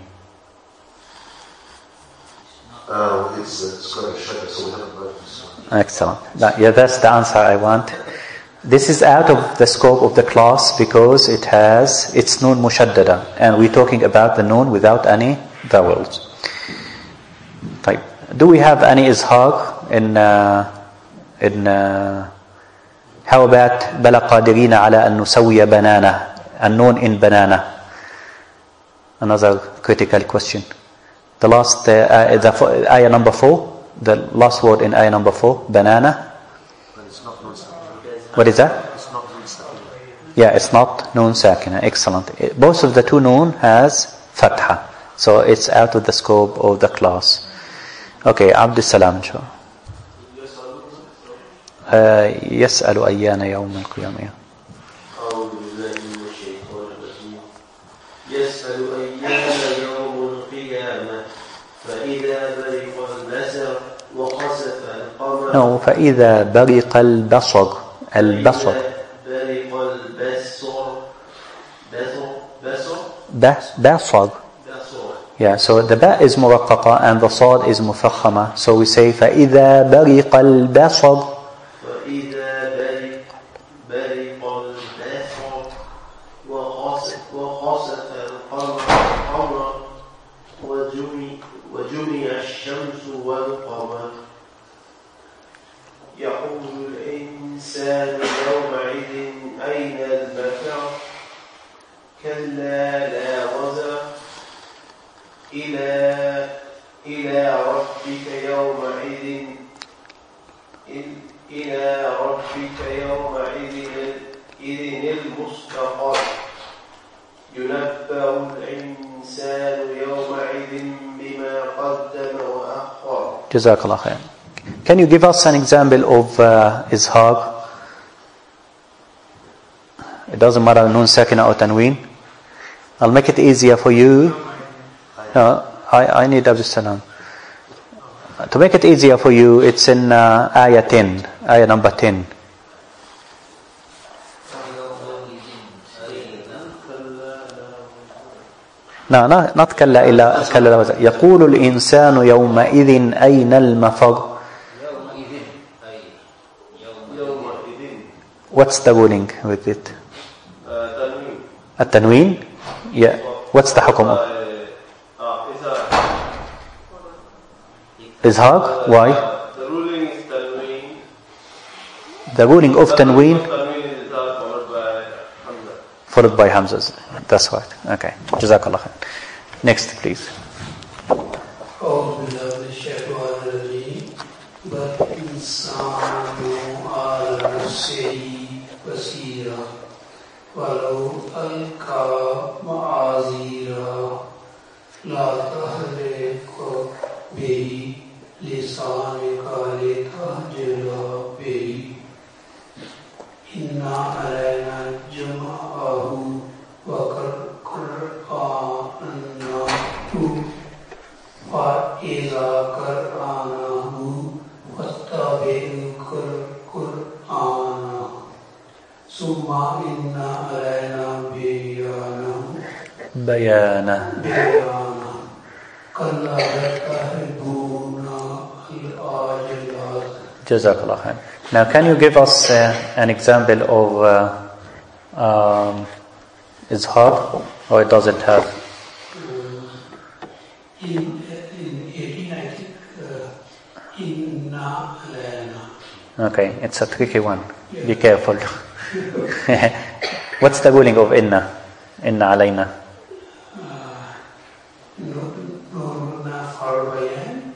Uh, it's, uh, it's got a shadow, so we haven't read this one. Excellent. That, yeah, that's the answer I want. This is out of the scope of the class because it has, it's noon mushaddada, and we're talking about the noon without any vowels. Type. Do we have any izhar in, uh, in, uh, how about بَلَا قَادِرِينَ عَلَىٰ أَن نُسَوِّيَ بَنَانَهُ, a noon in banana? Another critical question. The last, uh, uh, the ayah number four, the last word in ayah number four, banana. But it's not noon sakina. What is that? It's not noon sakina. Yeah, it's not noon sakina. Excellent. It, both of the two noon has fatha. So it's out of the scope of the class. Okay, Abdus Salam. يسأل أيان يوم القيامة. أعوذ بالله من الشيطان الرجيم يسأل أيان يوم القيامة فإذا برق البصر وخسف القمر. No, فإذا برق البصر البصر برق البصر بصر بصر بصر. بصر. Yeah, so the ba is muraqqaqa and the sad is mufakhama. So we say فإذا برق البصر. فإذا برق برق البصر وخسف وخسف القمر القمر وجمع وجمع الشمس والقمر يقول الإنسان يومئذ أين المفر كلا لا وزر إلى إلى ربك يومئذ إلى ربك يومئذ إذن المستقر ينبأ الإنسان يومئذ بما قدم وأخر. Jazakallah khair. Can you give us an example of uh, izhar? It doesn't matter noon sakina or tanween. I'll make it easier for you. No, I, I need Abdul Salam. To make it easier for you, it's in uh, ayah ten, ayah number ten. No, no, not كلا إلا كلا لوزا. يقول الإنسان يومئذ أين المفر. What's the ruling with it? التنوين. Yeah. What's the حكم? إظهار. Why? The ruling is tanween. The ruling of tanween Tanween is izhar followed by hamza. followed by hamzas. That's right. Okay. Jazakallah khair. Next, please. أعوذ بالله من الشيطان الرجيم. بل إنسان على نفسه بصيرا ولو ألقى معاذيرا لا تحرك به لسانك لتهجر به إن علينا جمعه وقرآنه فإذا قرأناه فاتبع قرآنه ثم إن علينا بيانه بيانه بيانه كلا تحبون العاجلات. Jazakallah khair. Now, can you give us uh, an example of uh, um, izhar, or it doesn't have? In in eighteen, I think uh, inna alayna. Okay, it's a tricky one. Be careful. What's the ruling of inna? Inna alayna. Nurna farbayan.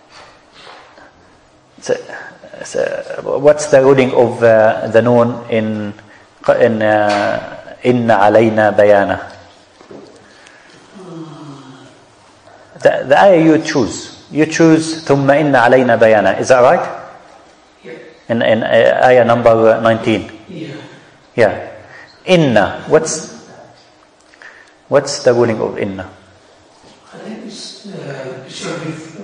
So, so what's the ruling of uh, the noon in in uh, inna alayna bayana? The, the ayah you choose. You choose thumma inna alayna bayana. Is that right? Yeah. In in uh, ayah number nineteen. Yeah. Yeah. Inna. What's what's the ruling of inna? I think it's, uh, it should be. Uh,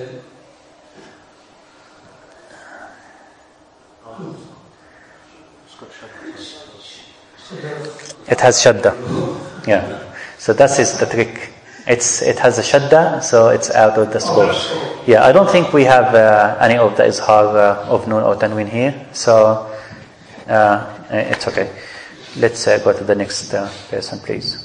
so that, It has shadda. Yeah. So that is the trick. It's it has a shadda, so it's out of the scope. Yeah, I don't think we have uh, any of the izhar uh, of noon or tanween here, so uh, it's okay. Let's uh, go to the next uh, person, please.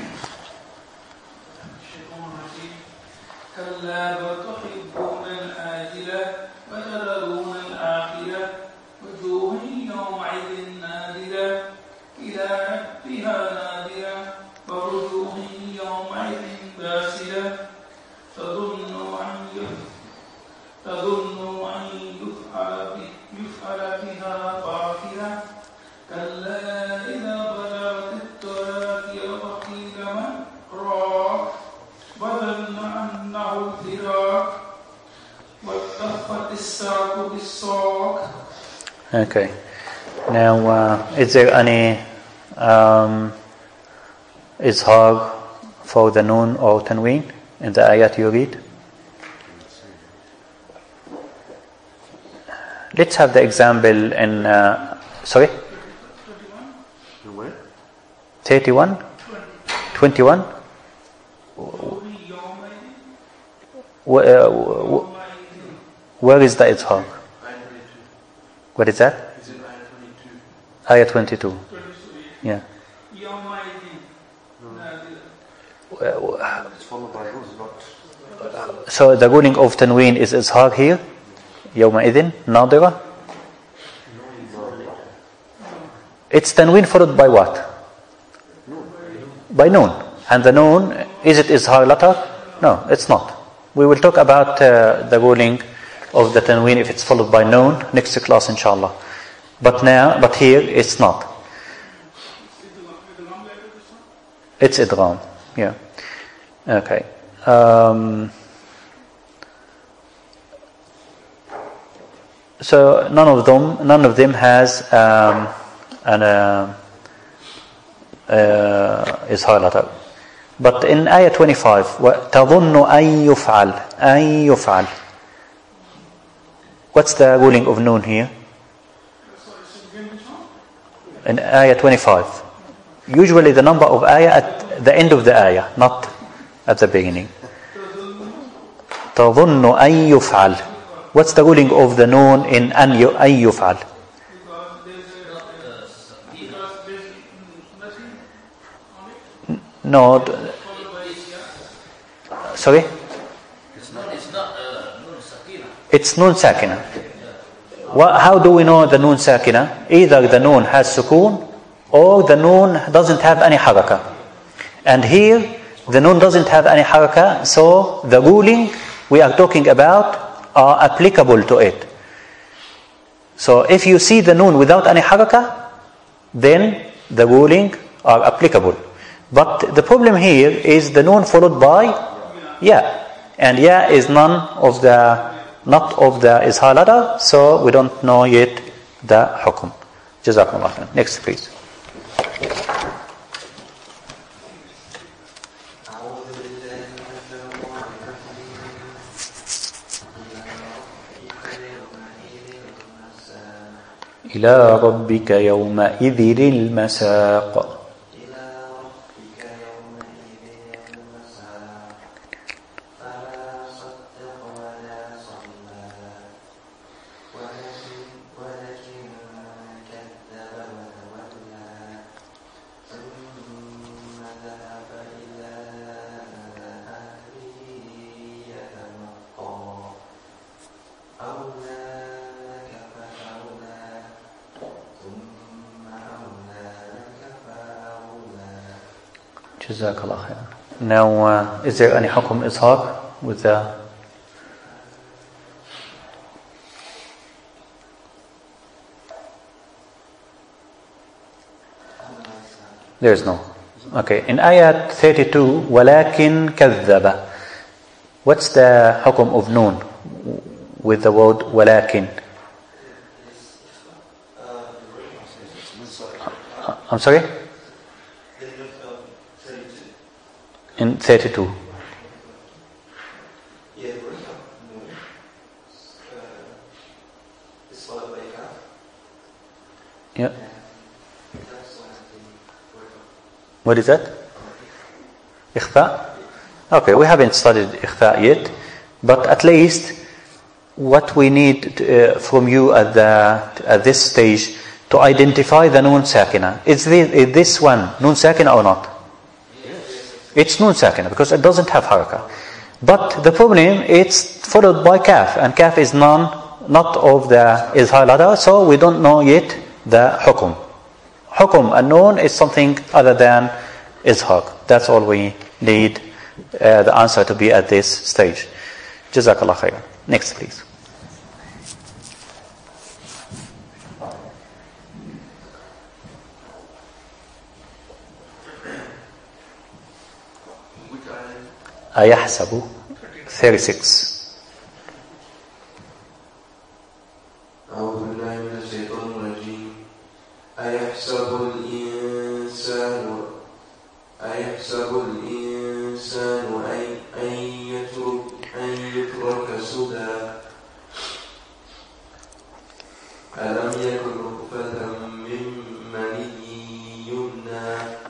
كلا بل تحبون الآجلة وتذرون الآخرة وجوه يومئذ نادرة إلى ربها نادرة ووجوه يومئذ باسرة تظن أن تظن أن يفعل يفعل بها فاقرة كلا إذا بلغت التراقي وقيل من راق وظن أنه الفراق والتفت الساق بالساق. Okay. Now, uh, is there any um, izhar for the noon or tanween in the ayat you read? Let's have the example in. Uh, sorry. thirty-one? twenty-one? Where, uh, where is the izhar? What is that? Ayah twenty-two. Yeah. It's followed by rules, not. So the ruling of tanween is izhar here? يومئذ ناظرة. It's tanween followed by what? By noon. And the noon, is it izhar letter? No, it's not. We will talk about uh, the ruling of the tanween if it's followed by noon next class, inshallah. But now, but here it's not. It's idgham. Yeah. Okay. Um, So none of them, none of them has um, an uh, uh, izhar letter. But in ayah twenty-five, تظن أن يفعل أن يفعل. What's the ruling of noon here? In ayah twenty-five. Usually the number of ayah at the end of the ayah, not at the beginning. تظن أن يفعل. What's the ruling of the noon in أن يفعل? No. Sorry? It's not, it's not uh, nun sakina. It's noon sakina. Well, how do we know the noon sakina? Either the noon has sukoon or the noon doesn't have any haraka. And here, the noon doesn't have any haraka, so the ruling we are talking about are applicable to it. So if you see the noon without any haraka, then the ruling are applicable. But the problem here is the noon followed by ya, and ya is none of the not of the izhar letter, so we don't know yet the hukum. Jazakumullah khair. Next, please. إلى ربك يومئذ المساق. Jazakallah khair. Now, uh, is there any hukum izhar with the? There is no. Okay. In ayat thirty-two, walakin kadhaba. What's the hukum of noon with the word walakin? I'm sorry? In thirty-two. Yeah. What is that? Ikhfa? Okay, we haven't studied ikhfa yet, but at least what we need to, uh, from you at the at this stage to identify the noon sakina. Is this, is this one noon sakina or not? It's noon sakina because it doesn't have haraka. But the problem, it's followed by kaf, and kaf is none, not of the izhar letter, so we don't know yet the hukum. Hukum and noon is something other than izhar. That's all we need uh, the answer to be at this stage. Jazakallah khair. Next, please. أيحسب thirty-six. أعوذ بالله من الشيطان الرجيم. أيحسب الإنسان أيحسب الإنسان أن يترك أن يترك سدى ألم يكن نطفة من مني يمنى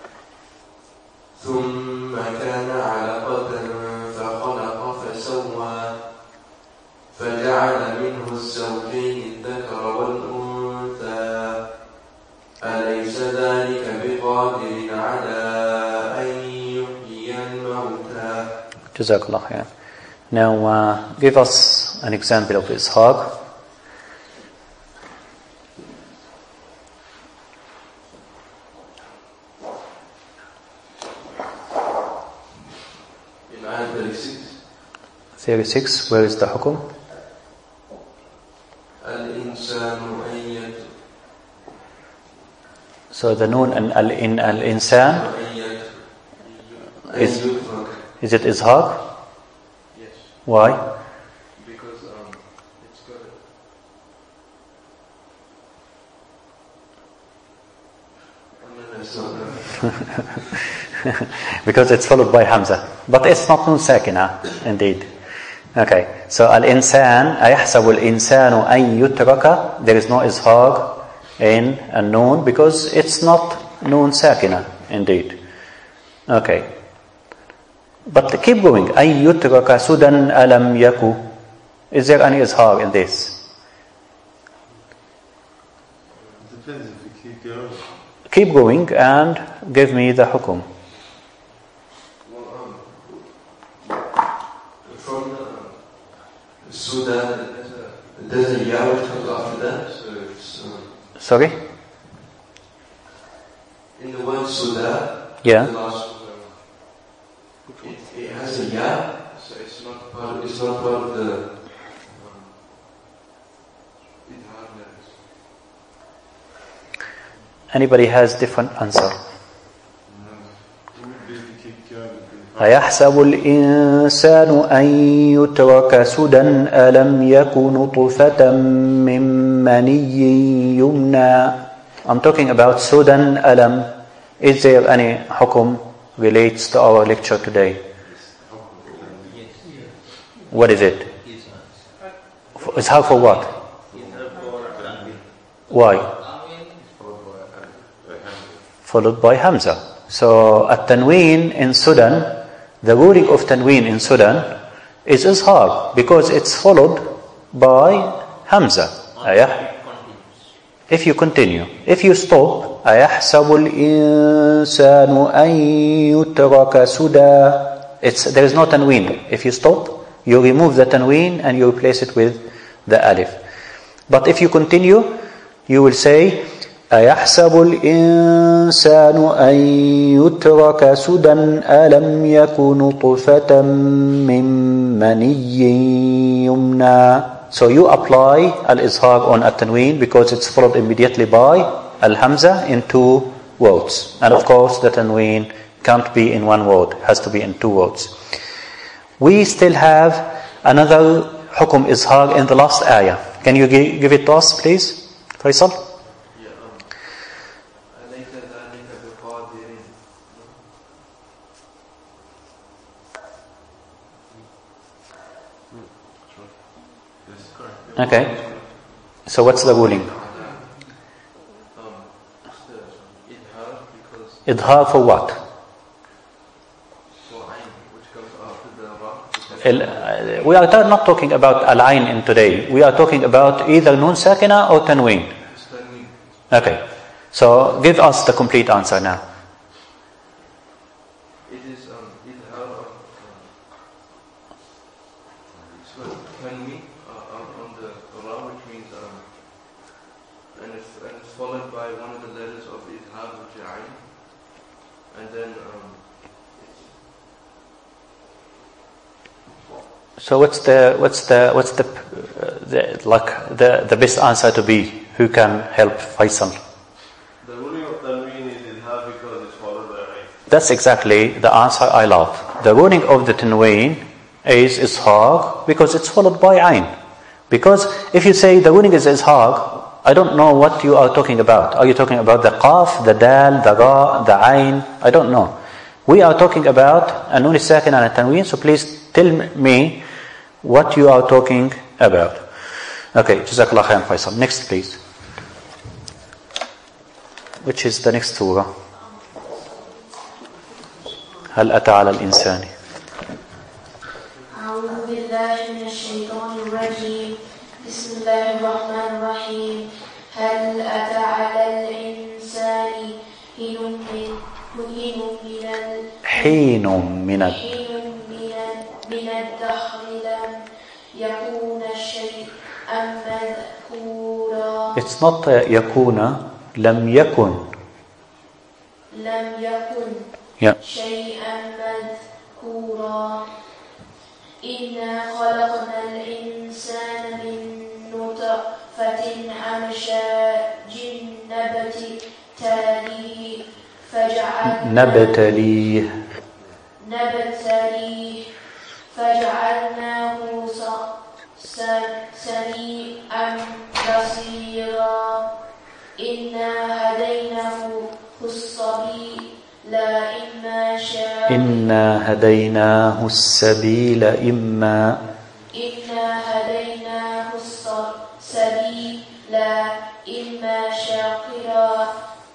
ثم كان علقة فخلق فسوى فجعل منه الزوجين الذكر والأنثى أليس ذلك بقادر على أن يحيي الموتى. Jazakallah khair. Now uh, give us an example of izhar. thirty-six, where is the hukum? So the noon and al in al insan is is it izhar? Yes. Why? Because um, it's got a, because it's followed by Hamza. But it's not nun sakina, indeed. Okay, so al-insan, ayahsabu al-insanu an yutraka, there is no izhar in a noon because it's not noon sakina, indeed. Okay. But keep going. An yutraka sudan alam yaku. Is there any izhar in this? Depends if you keep going. Keep going and give me the hukum. Well, um, from the Sudan, there's a ya which comes after that, so it's. Um, Sorry? in the word Sudan, Yeah. the last uh, it, it has a ya, so it's not part of, it's not part of the. Um, Idhar letters. Anybody has different answer? If you keep going. أيحسب الإنسان أن يترك سدى ألم يك نطفة من مني يمنى. I'm talking about Sudan alam. Is there any hukum relates to our lecture today? What is it? It's how for what? Why? Followed by Hamza. So at Tanween in Sudan, the ruling of Tanween in Sudan is Izhar because it's followed by Hamza. Ayah. If you continue, if you stop, أَيَحْسَبُ الْإِنسَانُ أَن يُتْرَكَ سُدًى. It's there is no tanween. If you stop, you remove the tanween and you replace it with the alif. But if you continue, you will say أَيَحْسَبُ الْإِنسَانُ أَن يُتْرَكَ سُدًى أَلَمْ يَكُ نُطْفَةً مِّن مَّنِيٍّ يُمْنَى. So you apply al-izhar on at-tanween because it's followed immediately by al-hamza in two words. And of course the tanween can't be in one word, has to be in two words. We still have another hukum izhar in the last ayah. Can you give, give it to us, please, Faisal? Yeah, um, I like that I think of the call therein. Okay. So what's the ruling? Um, it's the idhar because Idhar for what? for ayn, which comes after the ra. El- uh, We are ta- not talking about al-ain in today. We are talking about either nun sakina or tanween. It's tanween. Okay. So give us the complete answer now. It is um, idhar of um, so tanween uh, on, on the ra, which means um, and it's, and it's followed by one of the letters of idhar, which is ayn, and then um, it's So what's the what's the what's the, uh, the like the the best answer to be? Who can help Faisal? The ruling of Tanween is Idhar because it's followed by Ayn. That's exactly the answer I love. The ruling of the tanween is izhar because it's followed by ayn. Because if you say the ruling is izhar, I don't know what you are talking about. Are you talking about the qaf, the dal, the ra, the ayn? I don't know. We are talking about a nun sakin and a tanween, so please tell me what you are talking about. Okay, Jazakallah khairan Faisal. Next please. Which is the next surah? هل أتى على الإنسان أعوذ بالله من الشيطان الرجيم بسم الله الرحمن الرحيم هل أتى على الإنسان حين من حين من ال- حين من ال- حين من ال- من الدهر لم يكون شيئا مذكورا It's not uh, يكون لم يكن لم يكن yeah. شيئا مذكورا إنا خلقنا الإنسان من نطفة أمشاج نبتليه فجعلناه نبتليه نبتليه فجعلناه س- س- سميعا بصيرا إنا هديناه الصبي لا إما شاكرا إنا هديناه السبيل إما إنا هديناه السبيل إما شاكرا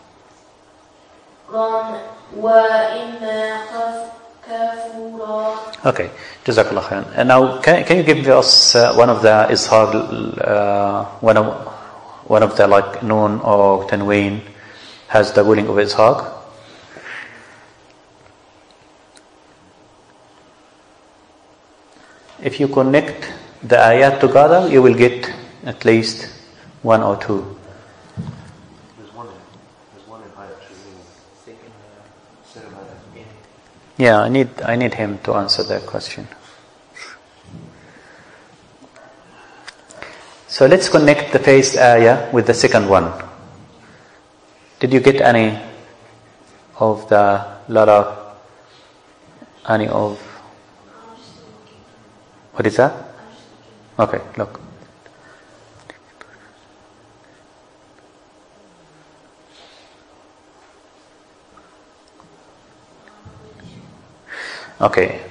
وإما كفورا. Okay, Jazakallah khairan. And now, can can you give us uh, one of the izhar, uh, one of one of the like noon or tanween has the ruling of izhar? If you connect the ayat together, you will get at least one or two. There's one in, there's one in ayat second set of ayat. Yeah, I need I need him to answer that question. So let's connect the first ayah with the second one. Did you get any of the lara? Any of what is that? Okay, look. Okay.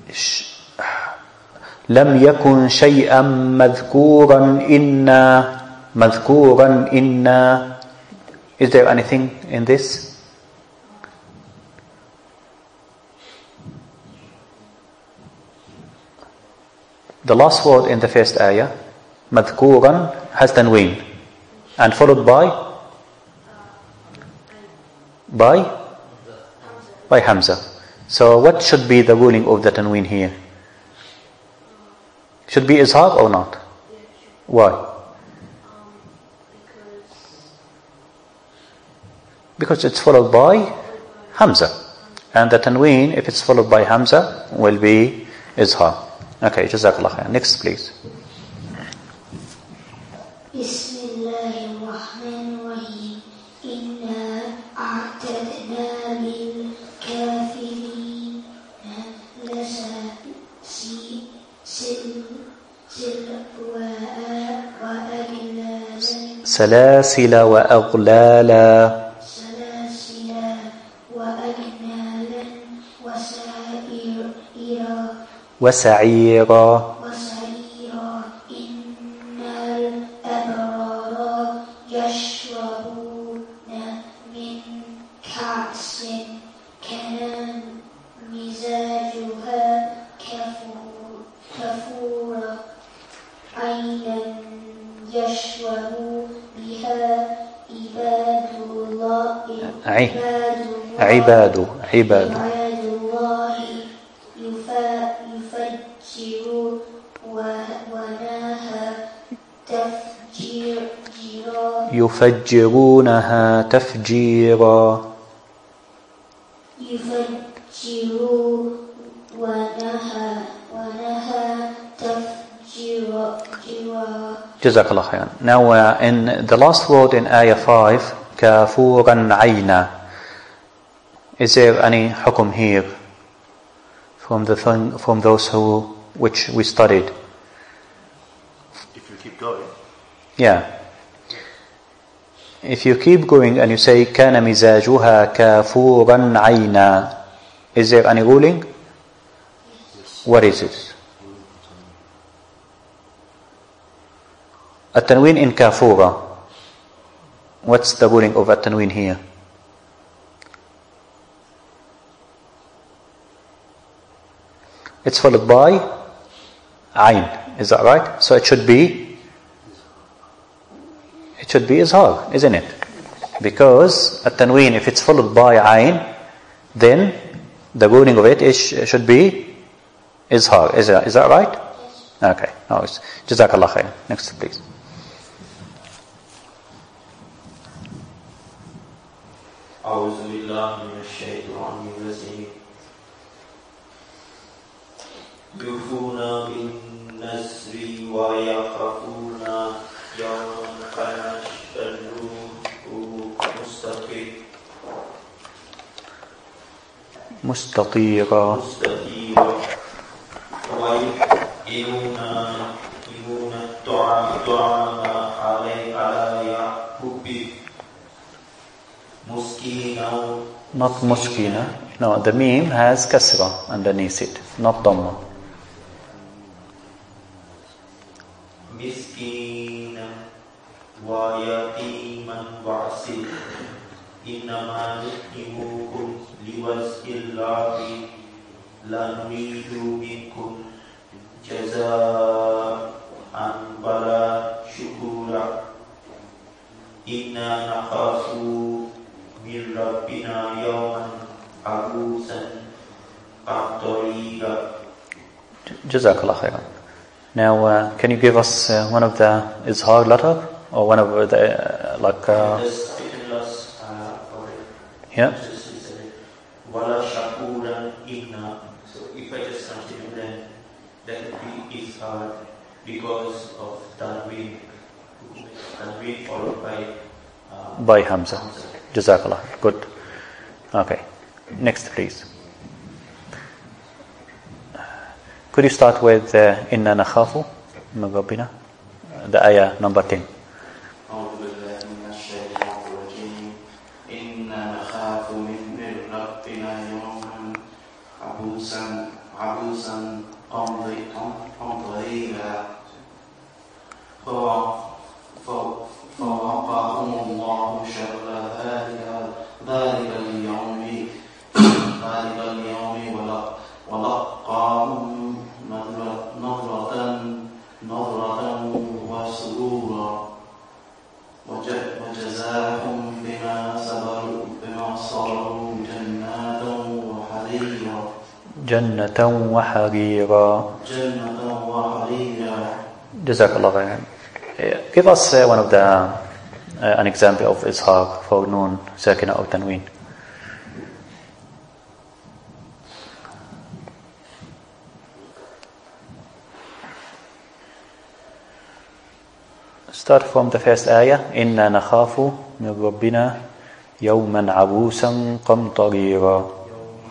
لم يكن شيئا مذكورا إنا مذكورا إنا. Is there anything in this? The last word in the first ayah, مذكورا, has tanween and followed by by by Hamza. So what should be the ruling of the tanween here? Should be izhar or not? Why? Because it's followed by Hamza. And the tanween, if it's followed by Hamza, will be izhar. Okay, Jazakallah khair. Next, please. Bismillahirrahmanirrahim. Inna a'tadna lil kafirin lasa si sil sil wa wa aglalan Salasila wa aghlala salasila wa aglalan wa sa'ira وسعيرا وسعيرا إن الأبرار يشربون من كأس كان مزاجها كفورا عينا يشرب بها عباد الله عباد عباد عباد الله يفجر ونها تفجيرا يفجرونها تفجيرا يفجر ونها ونها تفجيرا. Jazakallah khairan. Now uh, in the last word in ayah five, kafuran ayna, is there any hukum here from the thing, from those who which we studied? If you keep going. Yeah. If you keep going and you say kana mizajuha kafuran ayna, is there any ruling? Yes. What is it? At-tanween in kafura. What's the ruling of at-tanween here? It's followed by ayn. Is that right? So it should be it should be izhar, isn't it? Because at-tanween, if it's followed by ayn, then the ruling of it is, should be izhar. Is that, is that right? Okay. No, it's Jazakallah khair. Next, please. أعوذ بالله من الشيطان الرجيم يوفون بالنذر ويخافون يوما كان شره مستطيرا مستطيرا مستطيرا ويطعمون الطعام على حبه مسكينا Not muskina. No, the meme has kasra underneath it, not dhamma. Miskina wa yatiman wa asir. Innama nut'imukum liwajhillahi la nuridu minkum jazaa'an wala shukura. Inna nakhafu min rabbina yawman abusan qamtarira. Jazakallah khairan. Now, uh, can you give us uh, one of the izhar letter or one of the uh, like? Uh, yeah. Wala shakuran inna. So if I just continue, then that would be izhar because of tanween. Tanween followed by uh, by Hamza. Hamza. Jazakallah. Good. Okay. Next, please. Could you start with uh, Inna nakhafu min rabbina? The ayah number ten. Inna nakhafu min rabbina yawman abusan abusan qamtarira. فوقاهم الله شر ذلك ذلك اليوم ذلك اليوم ولقاهم نظرة نظرة وسرورا وجزاهم بما صبروا بما صبروا جنات وحريرا جنة وحريرا جنة وحريرا. Jazakallah khairan. Give us uh, one of the uh, an example of izhar for noon sakina or tanween. Start from the first ayah. Inna nakhafu min rabbina yawman abusan qamtarira.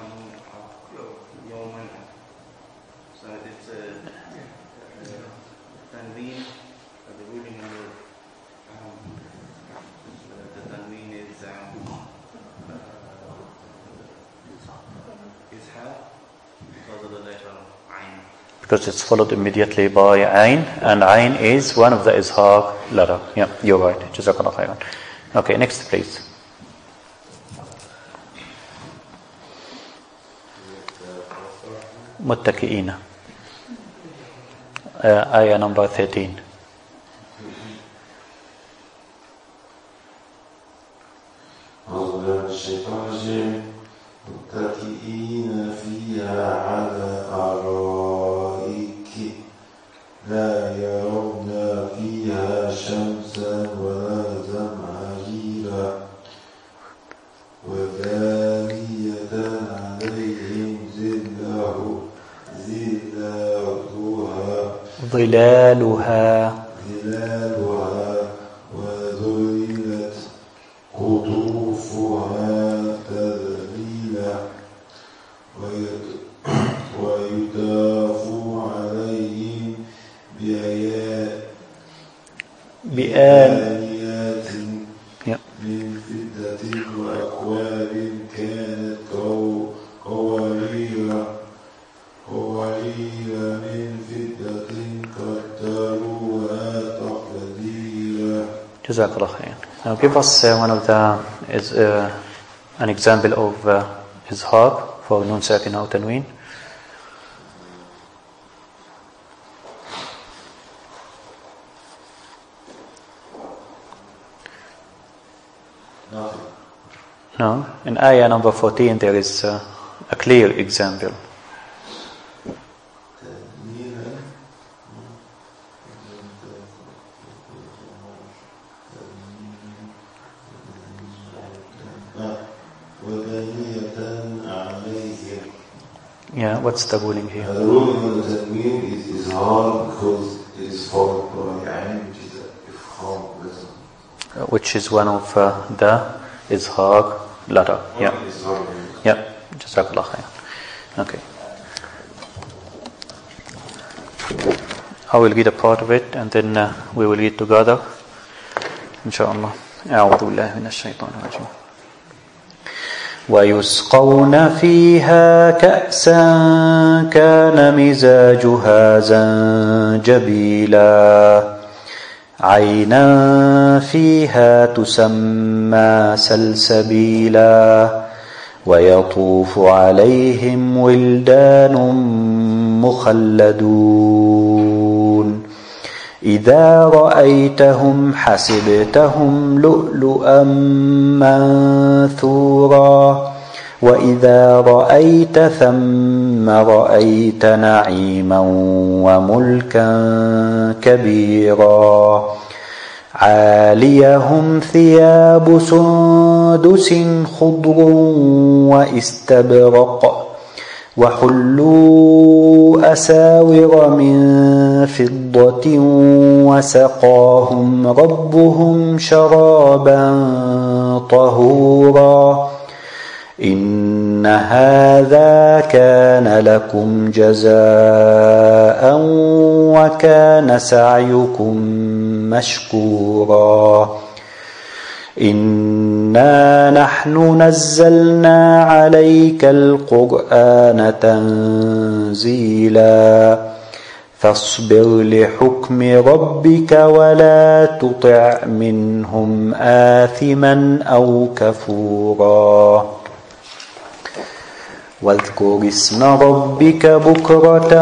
Because it's followed immediately by Ain, and Ain is one of the izhar letter. Yeah, you're right. Jazakallah khairan. Okay, next please. Muttaki'ina. Uh, ayah number thirteen. متكئين فيها على أرائك لا يرون فيها شمسا ولا زمهريرا ودانية عليهم ظلها ظلالها ظلالها وذللت قطوفها تذليلا ويطاف عليهم بآيات بآنيات من فضة وأكواب كانت قوارير قوارير من فضة قدروها تقديرا. Jazakallah khair. Now give us uh, one of the is uh, an example of uh, izhar for nun sakina or tanween. Nothing. No, in ayah number fourteen there is uh, a clear example. Yeah, what's the ruling here? Uh, the ruling of the tanween is, is hard because it is followed by ayn, which is a ifkham letter. Uh, which is one of uh, the izhar letter. Yeah. Yeah. Jazakallah khair. Okay. I will read a part of it and then uh, we will read together. Inshallah. أعوذ بالله من الشيطان الرجيم. ويسقون فيها كأسا كان مزاجها زنجبيلا عينا فيها تسمى سلسبيلا ويطوف عليهم ولدان مخلدون إذا رأيتهم حسبتهم لؤلؤا منثورا وإذا رأيت ثم رأيت نعيما وملكا كبيرا عاليهم ثياب سندس خضر واستبرق وحلوا أساور من فضة وسقاهم ربهم شرابا طهورا إن هذا كان لكم جزاء وكان سعيكم مشكورا إنا نحن نزلنا عليك القرآن تنزيلا فاصبر لحكم ربك ولا تطع منهم آثما أو كفورا واذكر اسم ربك بكرة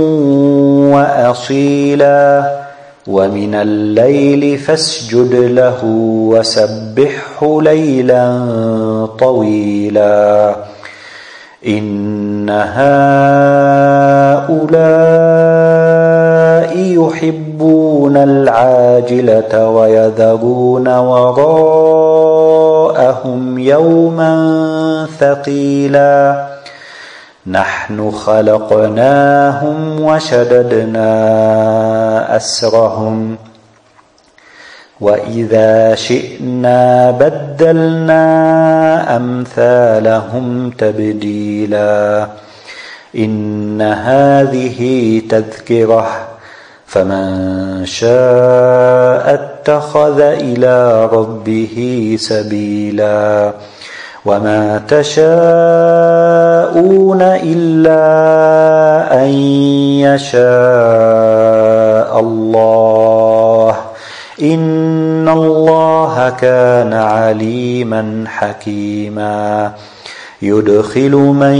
وأصيلا ومن الليل فاسجد له وسبحه ليلا طويلا إن هؤلاء يحبون العاجلة ويذرون وراءهم يوما ثقيلا نحن خلقناهم وشددنا أسرهم وإذا شئنا بدلنا أمثالهم تبديلا إن هذه تذكرة فمن شاء اتخذ إلى ربه سبيلا وما تشاءون إلا أن يشاء الله إن الله كان عليما حكيما يدخل من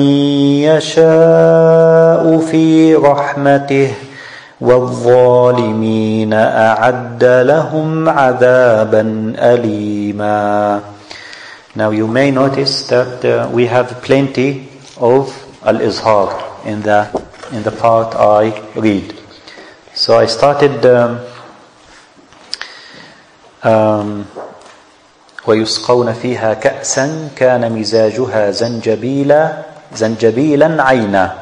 يشاء في رحمته والظالمين أعد لهم عذابا أليما. Now you may notice that uh, we have plenty of al-izhar in the in the part I read. So I started um, um, ويسقون فيها كأسا كان مزاجها زنجبيلا زنجبيلا عينا.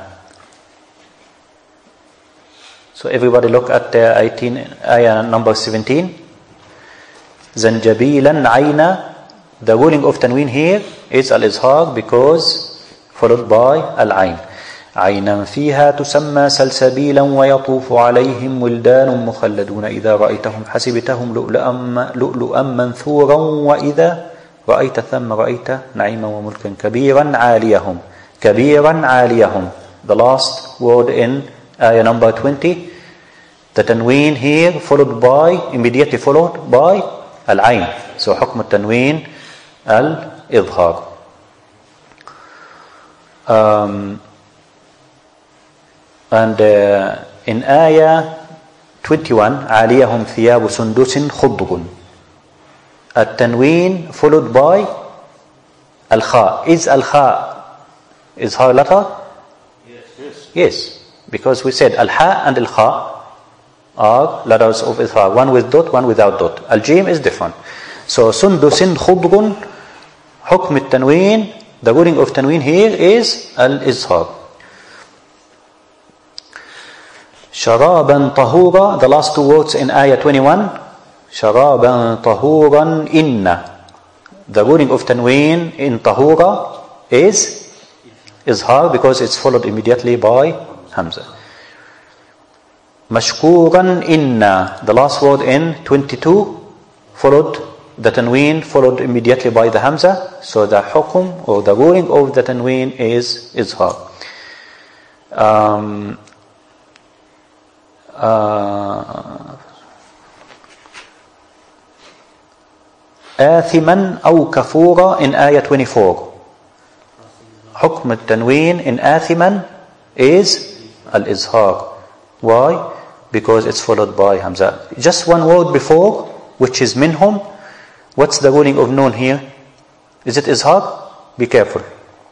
So everybody look at the eighteen ayah number seventeen. زنجبيلا عينا. The ruling of tanween here is al-izhar because followed by al-ain. عينا فيها تسمى سلسبيلا ويطوف عليهم ولدان مخلدون إذا رأيتهم حسبتهم لؤلؤا منثورا وإذا رأيت ثم رأيت نعيما وملكا كبيرا عاليهم كبيرا عاليهم. The last word in ayah number twenty. The tanween here followed by immediately followed by al-ain. So حكم التنوين الإظهار. Um, and uh, in ayah twenty-one عاليهم ثياب سندس خضر. التنوين followed by al-kha. Is al-kha izhar letter? Yes. Yes. Yes, because we said al-ha and al-kha are letters of izhar, one with dot, one without dot. Al-jim is different. So sundusin khudrun, hukm al-tanween, the ruling of tanween here is al-izhar. Sharaban tahura, the last two words in ayah twenty-one. Sharaban tahuran inna. The ruling of tanween in tahura is izhar because it's followed immediately by hamza. Mashkuran inna, the last word in twenty-two followed the tanween followed immediately by the hamza, so the hukum or the ruling of the tanween is izhar. Um, uh, آثما أو كفورا in ayah twenty-four. حكم التنوين in آثما is al-izhar. Why? Because it's followed by hamza. Just one word before, which is minhum. What's the ruling of noon here? Is it izhar? Be careful.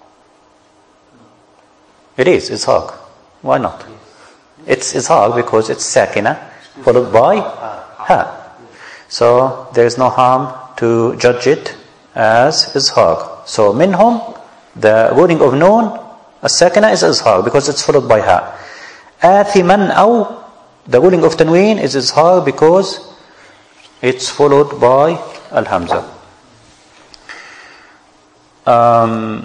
It is izhar. Why not? It's izhar because it's sakina followed by ha. So there is no harm to judge it as izhar. So minhum, the ruling of noon, a sakina is izhar because it's followed by ha. Athiman aw, the ruling of tanween is izhar because it's followed by al-hamza. Um,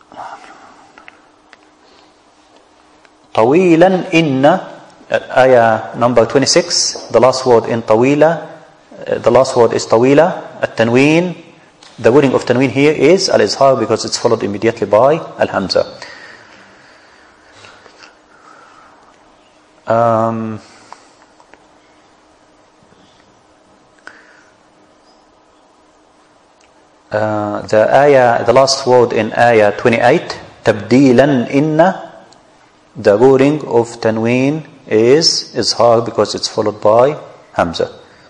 طويلا إن, ayah number twenty-six, the last word in طويلة, uh, the last word is طويلة. At-tanween, the wording of tanween here is al-izhar because it's followed immediately by al-hamza. Um, uh, the ayah, the last word in ayah twenty-eight, تبديلا إن, the wording of tanween is izhar because it's followed by hamza.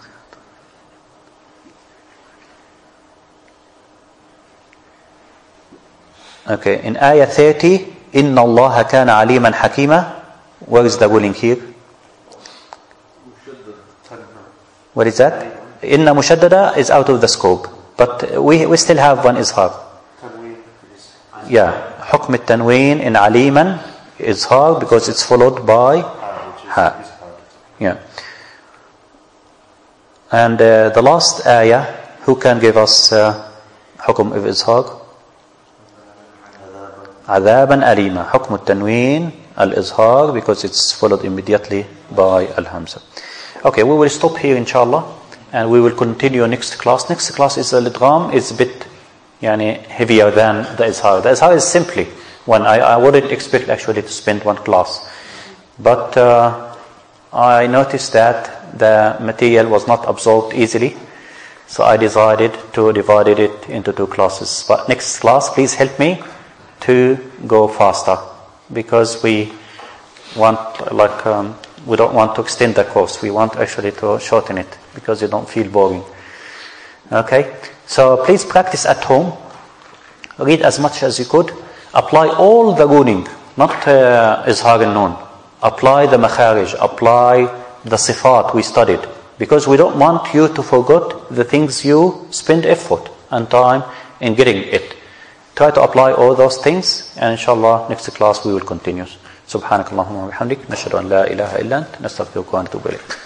Okay, in ayah thirty, إن الله كان عليما حكيما. Where is the ruling here? What is that? Inna mushaddada is out of the scope, but we we still have one izhar. Yeah, حكم التنوين in aliman izhar because it's followed by ha. Yeah. And uh, the last ayah, who can give us uh, حكم of izhar? عذابا أليما. حكم التنوين al-izhar because it's followed immediately by al-hamza. Okay, we will stop here inshallah and we will continue next class. Next class is al-idgham. It's a bit yani, heavier than the izhar. The izhar is simply one. I, I wouldn't expect actually to spend one class. But uh, I noticed that the material was not absorbed easily. So I decided to divide it into two classes. But next class, please help me to go faster, because we want, like, um, we don't want to extend the course. We want actually to shorten it because you don't feel boring. Okay, so please practice at home. Read as much as you could. Apply all the ruling, not uh, izhar and noon. Apply the makharij. Apply the sifat we studied, because we don't want you to forget the things you spend effort and time in getting it. Try to apply all those things, and inshallah next class we will continue. Subhanakallahumma wa bihamdik, nashhadu an la ilaha illa ant, nastaghfiruka wa natubu ilayk.